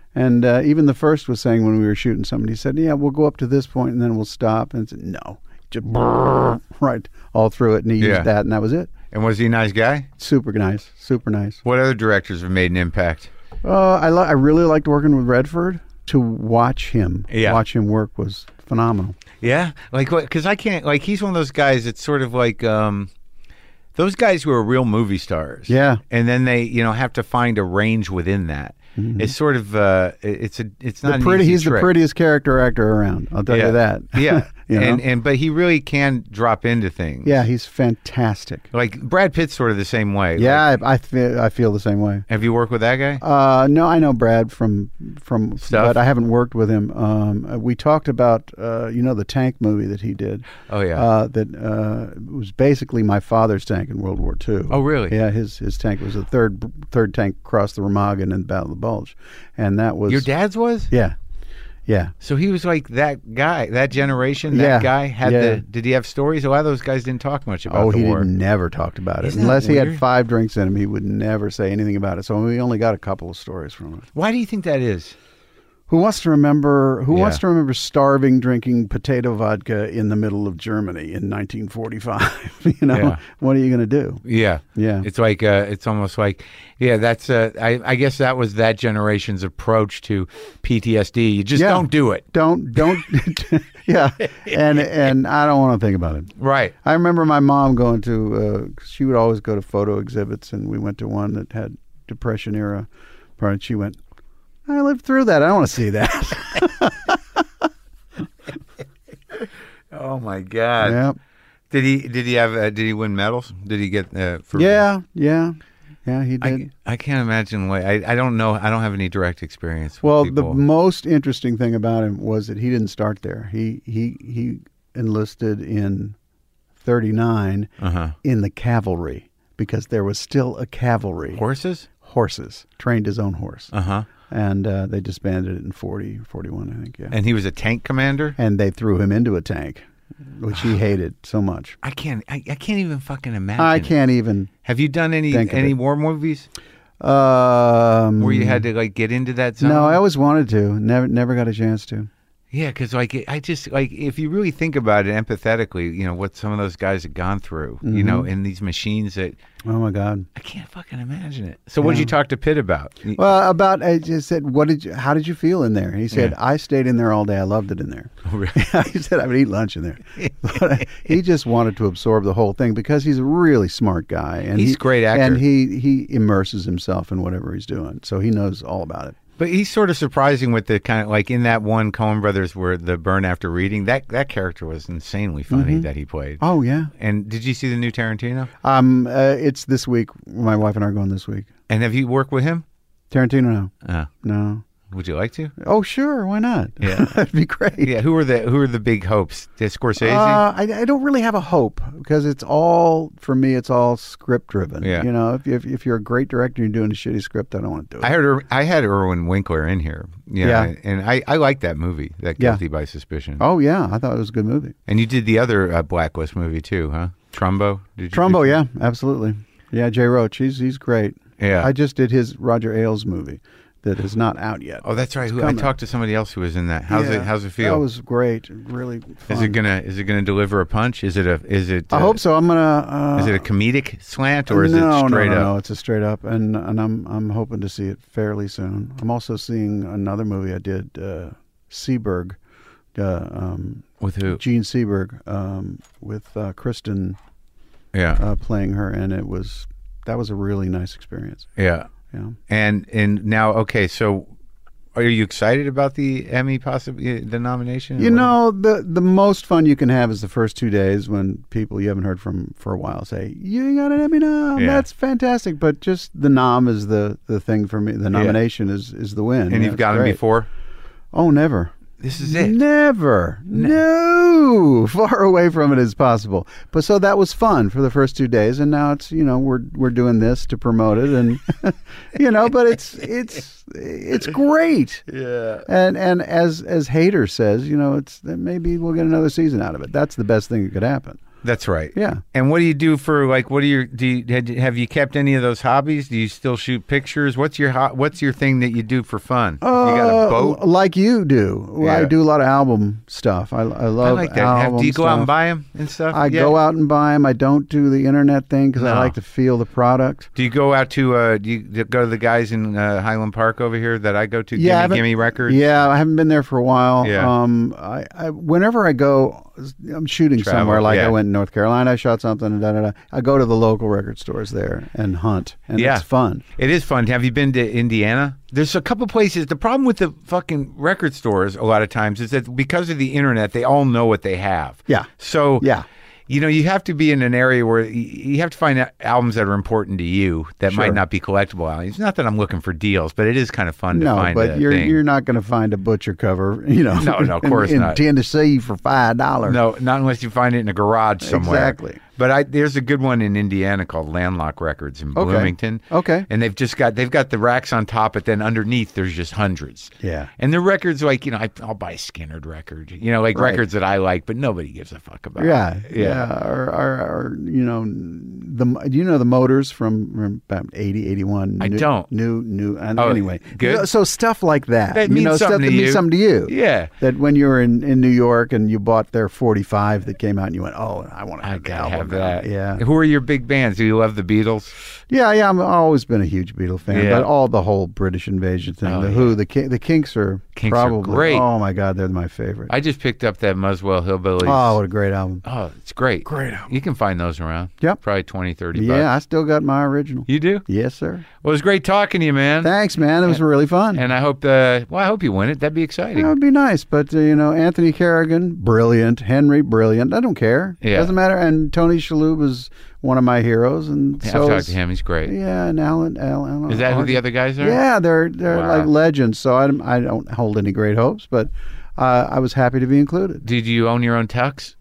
And uh, even the first was saying when we were shooting somebody, he said, yeah, we'll go up to this point and then we'll stop. And I said, no, just brrr, right all through it. And he Yeah. used that, and that was it. And was he a nice guy? Super nice, super nice. What other directors have made an impact? Uh, I li- I really liked working with Redford. To watch him, Yeah. watch him work was phenomenal. Yeah, like because I can't like he's one of those guys. It's sort of like um, those guys who are real movie stars. Yeah. and then they you know have to find a range within that. Mm-hmm. It's sort of uh, it's a it's not The an pretty, easy he's trick. the prettiest character actor around. I'll tell Yeah. you that. Yeah, You know? and and but he really can drop into things. Yeah, he's fantastic. like Brad Pitt's sort of the same way. Yeah, Like, I, I feel I feel the same way. have you worked with that guy? Uh, no, I know Brad from from Stuff? but I haven't worked with him. Um, we talked about uh, you know the tank movie that he did. Oh yeah. Uh, that uh, was basically my father's tank in World War Two. Oh, really? Yeah, his his tank was the third third tank across the Remagen in the Battle of the Bulge, and that was Your dad's was? Yeah, yeah. So he was like that guy, that generation, that Yeah, guy had yeah. the, did he have stories? A lot of those guys didn't talk much about Oh, the he war. didn't, never talked about it. Isn't that Unless he had weird? five drinks in him, he would never say anything about it. So we only got a couple of stories from him. Why do you think that is? Who wants to remember? Who Yeah. wants to remember starving, drinking potato vodka in the middle of Germany in nineteen forty-five? You know, Yeah. what are you going to do? Yeah. Yeah. It's like, uh, it's almost like, yeah, that's, uh, I, I guess that was that generation's approach to P T S D. You just Yeah. don't do it. Don't don't. Yeah, and and I don't want to think about it. Right. I remember my mom going to. Uh, she would always go to photo exhibits, and we went to one that had Depression era part. And she went, I lived through that. I don't want to see that. Oh my God. Yeah. Did he, did he have, uh, did he win medals? Did he get, uh, for, Yeah, yeah, yeah. He I, did. I can't imagine why. I, I don't know. I don't have any direct experience with Well, people. the most interesting thing about him was that he didn't start there. He he he enlisted in thirty-nine uh-huh. in the cavalry because there was still a cavalry. Horses? Horses. Trained his own horse. Uh-huh. And uh, they disbanded it in forty, forty-one, I think, yeah. And he was a tank commander? And they threw him into a tank, which he hated so much. I can't, I, I can't even fucking imagine. I can't even Have you done any think of any it. war movies um where you had to like get into that zone? No, I always wanted to. Never never got a chance to. Yeah, because like it- I just like if you really think about it empathetically, you know what some of those guys have gone through, you know, in these machines that Oh my God. I can't fucking imagine it. So what did you talk to Pitt about? Well, about I just said, what did you? How did you feel in there? And he said, Yeah. I stayed in there all day. I loved it in there. Oh, really? He said, I would eat lunch in there. But he just wanted to absorb the whole thing because he's a really smart guy, and He's he, a great actor. and he he immerses himself in whatever he's doing, so he knows all about it. But he's sort of surprising with the kind of like in that one Coen Brothers where the Burn After Reading, that that character was insanely funny that he played. Oh yeah. And did you see the new Tarantino? Um, uh, it's this week. My wife and I are going this week. And have you worked with him? Tarantino, no, Uh, no. would you like to? Oh sure, why not? Yeah. That'd be great. Yeah. Who are the Who are the big hopes? Did Scorsese? Uh, I, I don't really have a hope because it's all for me. It's all script driven. Yeah. You know, if, if if you're a great director and you're doing a shitty script, I don't want to do it. I heard Ir- I had Irwin Winkler in here. You know, Yeah. and I I like that movie, that Yeah. Guilty by Suspicion. Oh yeah, I thought it was a good movie. And you did the other uh, Blacklist movie too, huh? Trumbo. Did you Trumbo, did- yeah, absolutely. Yeah, Jay Roach, he's he's great. Yeah. I just did his Roger Ailes movie that is not out yet. Oh, that's right. Who, I coming. talked to somebody else who was in that. How's Yeah, it How's it feel? That was great. Really fun. Is it gonna Is it gonna deliver a punch? Is it a Is it? I uh, hope so. I'm gonna. Uh, Is it a comedic slant or is no, it straight no, no, up? no. It's a straight up, and and I'm I'm hoping to see it fairly soon. I'm also seeing another movie I did, uh, Seberg, uh, um, With who? Gene Seberg, um, with uh, Kristen Yeah, uh, playing her, and it was that was a really nice experience. yeah. Yeah. And and now, okay, so are you excited about the Emmy, possibly the nomination? You know, the the most fun you can have is the first two days when people you haven't heard from for a while say, "You got an Emmy nom, Yeah. that's fantastic." But just the nom is the, the thing for me. The nomination is, is the win. And Yeah, you've it's gotten great. before. Oh, never. This is it. Never. No. Far away from it as possible. But so that was fun for the first two days, and now it's you know we're we're doing this to promote it, and you know, but it's it's it's great. Yeah. And and as as Hader says, you know, it's maybe we'll get another season out of it. That's the best thing that could happen. That's right. Yeah. And what do you do for like? What do you do? You, had- have you kept any of those hobbies? Do you still shoot pictures? What's your ho- What's your thing that you do for fun? you got a Uh, boat? like you do. Well, I Yeah. do a lot of album stuff. I, I love I like that. Have, album do you go stuff. out and buy them and stuff? I Yeah. go out and buy them. I don't do the internet thing because No. I like to feel the product. Do you go out to? Uh, do you go to the guys in uh, Highland Park over here that I go to? Yeah, I Gimme haven't- Gimme Records. Yeah, I haven't been there for a while. Yeah. Um, I, I whenever I go, I'm shooting Travel, somewhere. Like yeah. I went to North Carolina, I shot something, and da da da. I go to the local record stores there and hunt, and Yeah. it's fun. It is fun. Have you been to Indiana? There's a couple places. The problem with the fucking record stores a lot of times is that because of the internet, they all know what they have. Yeah. So Yeah. you know, you have to be in an area where y- you have to find a- albums that are important to you that Sure. might not be collectible albums. Not that I'm looking for deals, but it is kind of fun to No, find. but a you're thing. you're not going to find a Butcher cover, you know. No, no, of in- course in, not. Tennessee for five dollars. No, not unless you find it in a garage somewhere. Exactly. But I, there's a good one in Indiana called Landlock Records in Okay. Bloomington. Okay. And they've just got they've got the racks on top, but then underneath there's just hundreds. Yeah. And the records like you know I, I'll buy a Skinnerd record, you know, like Right. records that I like, but nobody gives a fuck about. Yeah, yeah. yeah. Or, or, or you know, the do you know the Motors from, from about eighty, eighty-one? I new, don't. New, new. And Oh, anyway, good. You know, so stuff like that. That you means know, something stuff to that you. means something to you. Yeah. That when you were in, in New York and you bought their forty-five that came out, and you went, "Oh, I want to I have the gotta album have now." that. Yeah, Who are your big bands? Do you love the Beatles? yeah, yeah. I'm, I've always been a huge Beatle fan, Yeah. but all the whole British invasion thing, Oh, the yeah. Who, the Ki- the Kinks are Kinks are probably great. Oh my God, they're my favorite. I just picked up that Muswell Hillbillies. oh, what a great album! Oh, it's great. Great album. You can find those around. Yep. Probably twenty, thirty Yeah, bucks. I still got my original. You do? Yes, sir. Well, it was great talking to you, man. Thanks, man. It was really fun. And I hope, uh, well, I hope you win it. That'd be exciting. That would be nice, but uh, you know, Anthony Kerrigan, brilliant. Henry, brilliant. I don't care. Yeah. Doesn't matter. And Tony Shalhoub is one of my heroes, and Yeah, so I've talked is- to him. He's great. Yeah, and Alan. Alan Is that who the other guys are? Yeah, they're they're Wow. like legends. So I, don't- I don't hold any great hopes, but uh, I was happy to be included. Did you own your own tux?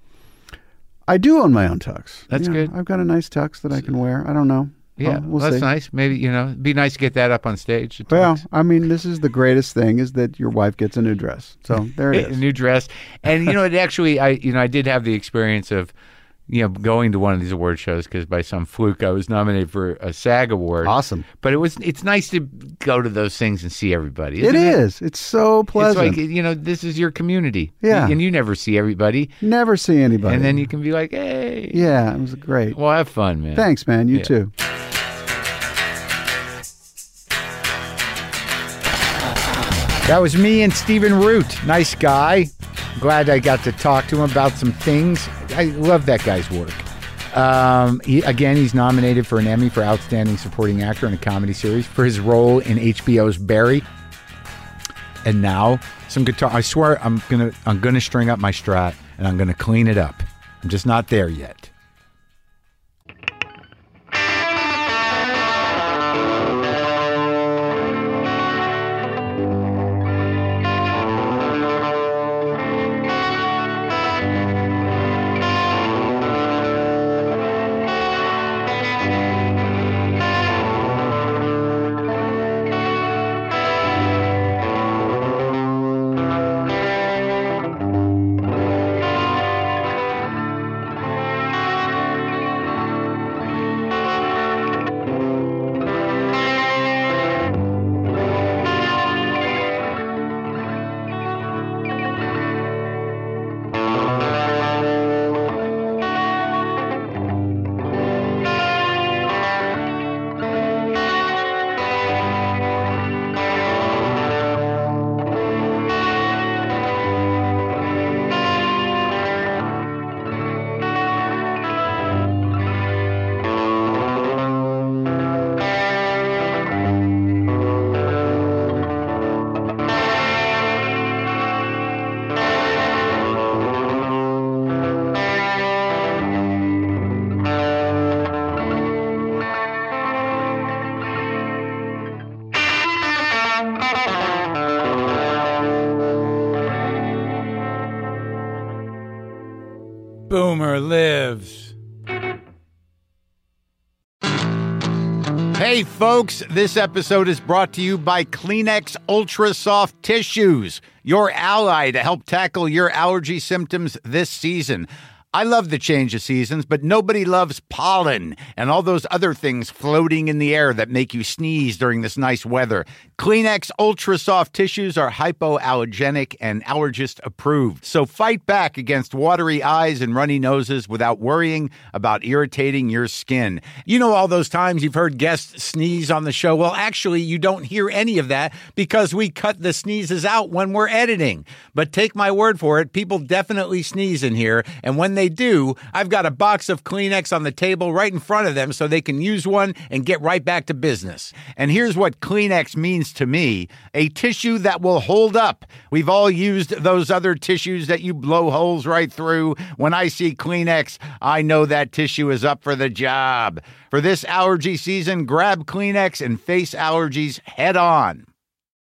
I do own my own tux. That's Yeah, good. I've got a nice tux that I can wear. I don't know. Yeah, Well, we'll well, that's see. nice. Maybe, you know, it'd be nice to get that up on stage. the Well, tux. I mean, this is the greatest thing is that your wife gets a new dress. So there it a is. new dress. And, you know, it actually, I, you know, I did have the experience of, you know, going to one of these award shows because by some fluke I was nominated for a SAG award. Awesome. But it was, it's nice to go to those things and see everybody. It isn't it? is. It's so pleasant. It's like, you know, this is your community. Yeah. And you never see everybody. Never see anybody. And then you can be like, hey. Yeah, it was great. Well, have fun, man. Thanks, man. You Yeah. too. That was me and Stephen Root. Nice guy. Glad I got to talk to him about some things. I love that guy's work. Um, he, again, he's nominated for an Emmy for Outstanding Supporting Actor in a Comedy Series for his role in H B O's Barry. And now, some guitar. I swear, I'm gonna I'm gonna string up my Strat and I'm gonna clean it up. I'm just not there yet. Boomer lives. Hey, folks, this episode is brought to you by Kleenex Ultra Soft Tissues, your ally to help tackle your allergy symptoms this season. I love the change of seasons, but nobody loves pollen and all those other things floating in the air that make you sneeze during this nice weather. Kleenex Ultra Soft Tissues are hypoallergenic and allergist approved. So fight back against watery eyes and runny noses without worrying about irritating your skin. You know all those times you've heard guests sneeze on the show? Well, actually, you don't hear any of that because we cut the sneezes out when we're editing. But take my word for it, people definitely sneeze in here. And when they do, I've got a box of Kleenex on the table right in front of them so they can use one and get right back to business. And here's what Kleenex means to me: a tissue that will hold up. We've all used those other tissues that you blow holes right through. When I see Kleenex, I know that tissue is up for the job. For this allergy season, grab Kleenex and face allergies head on.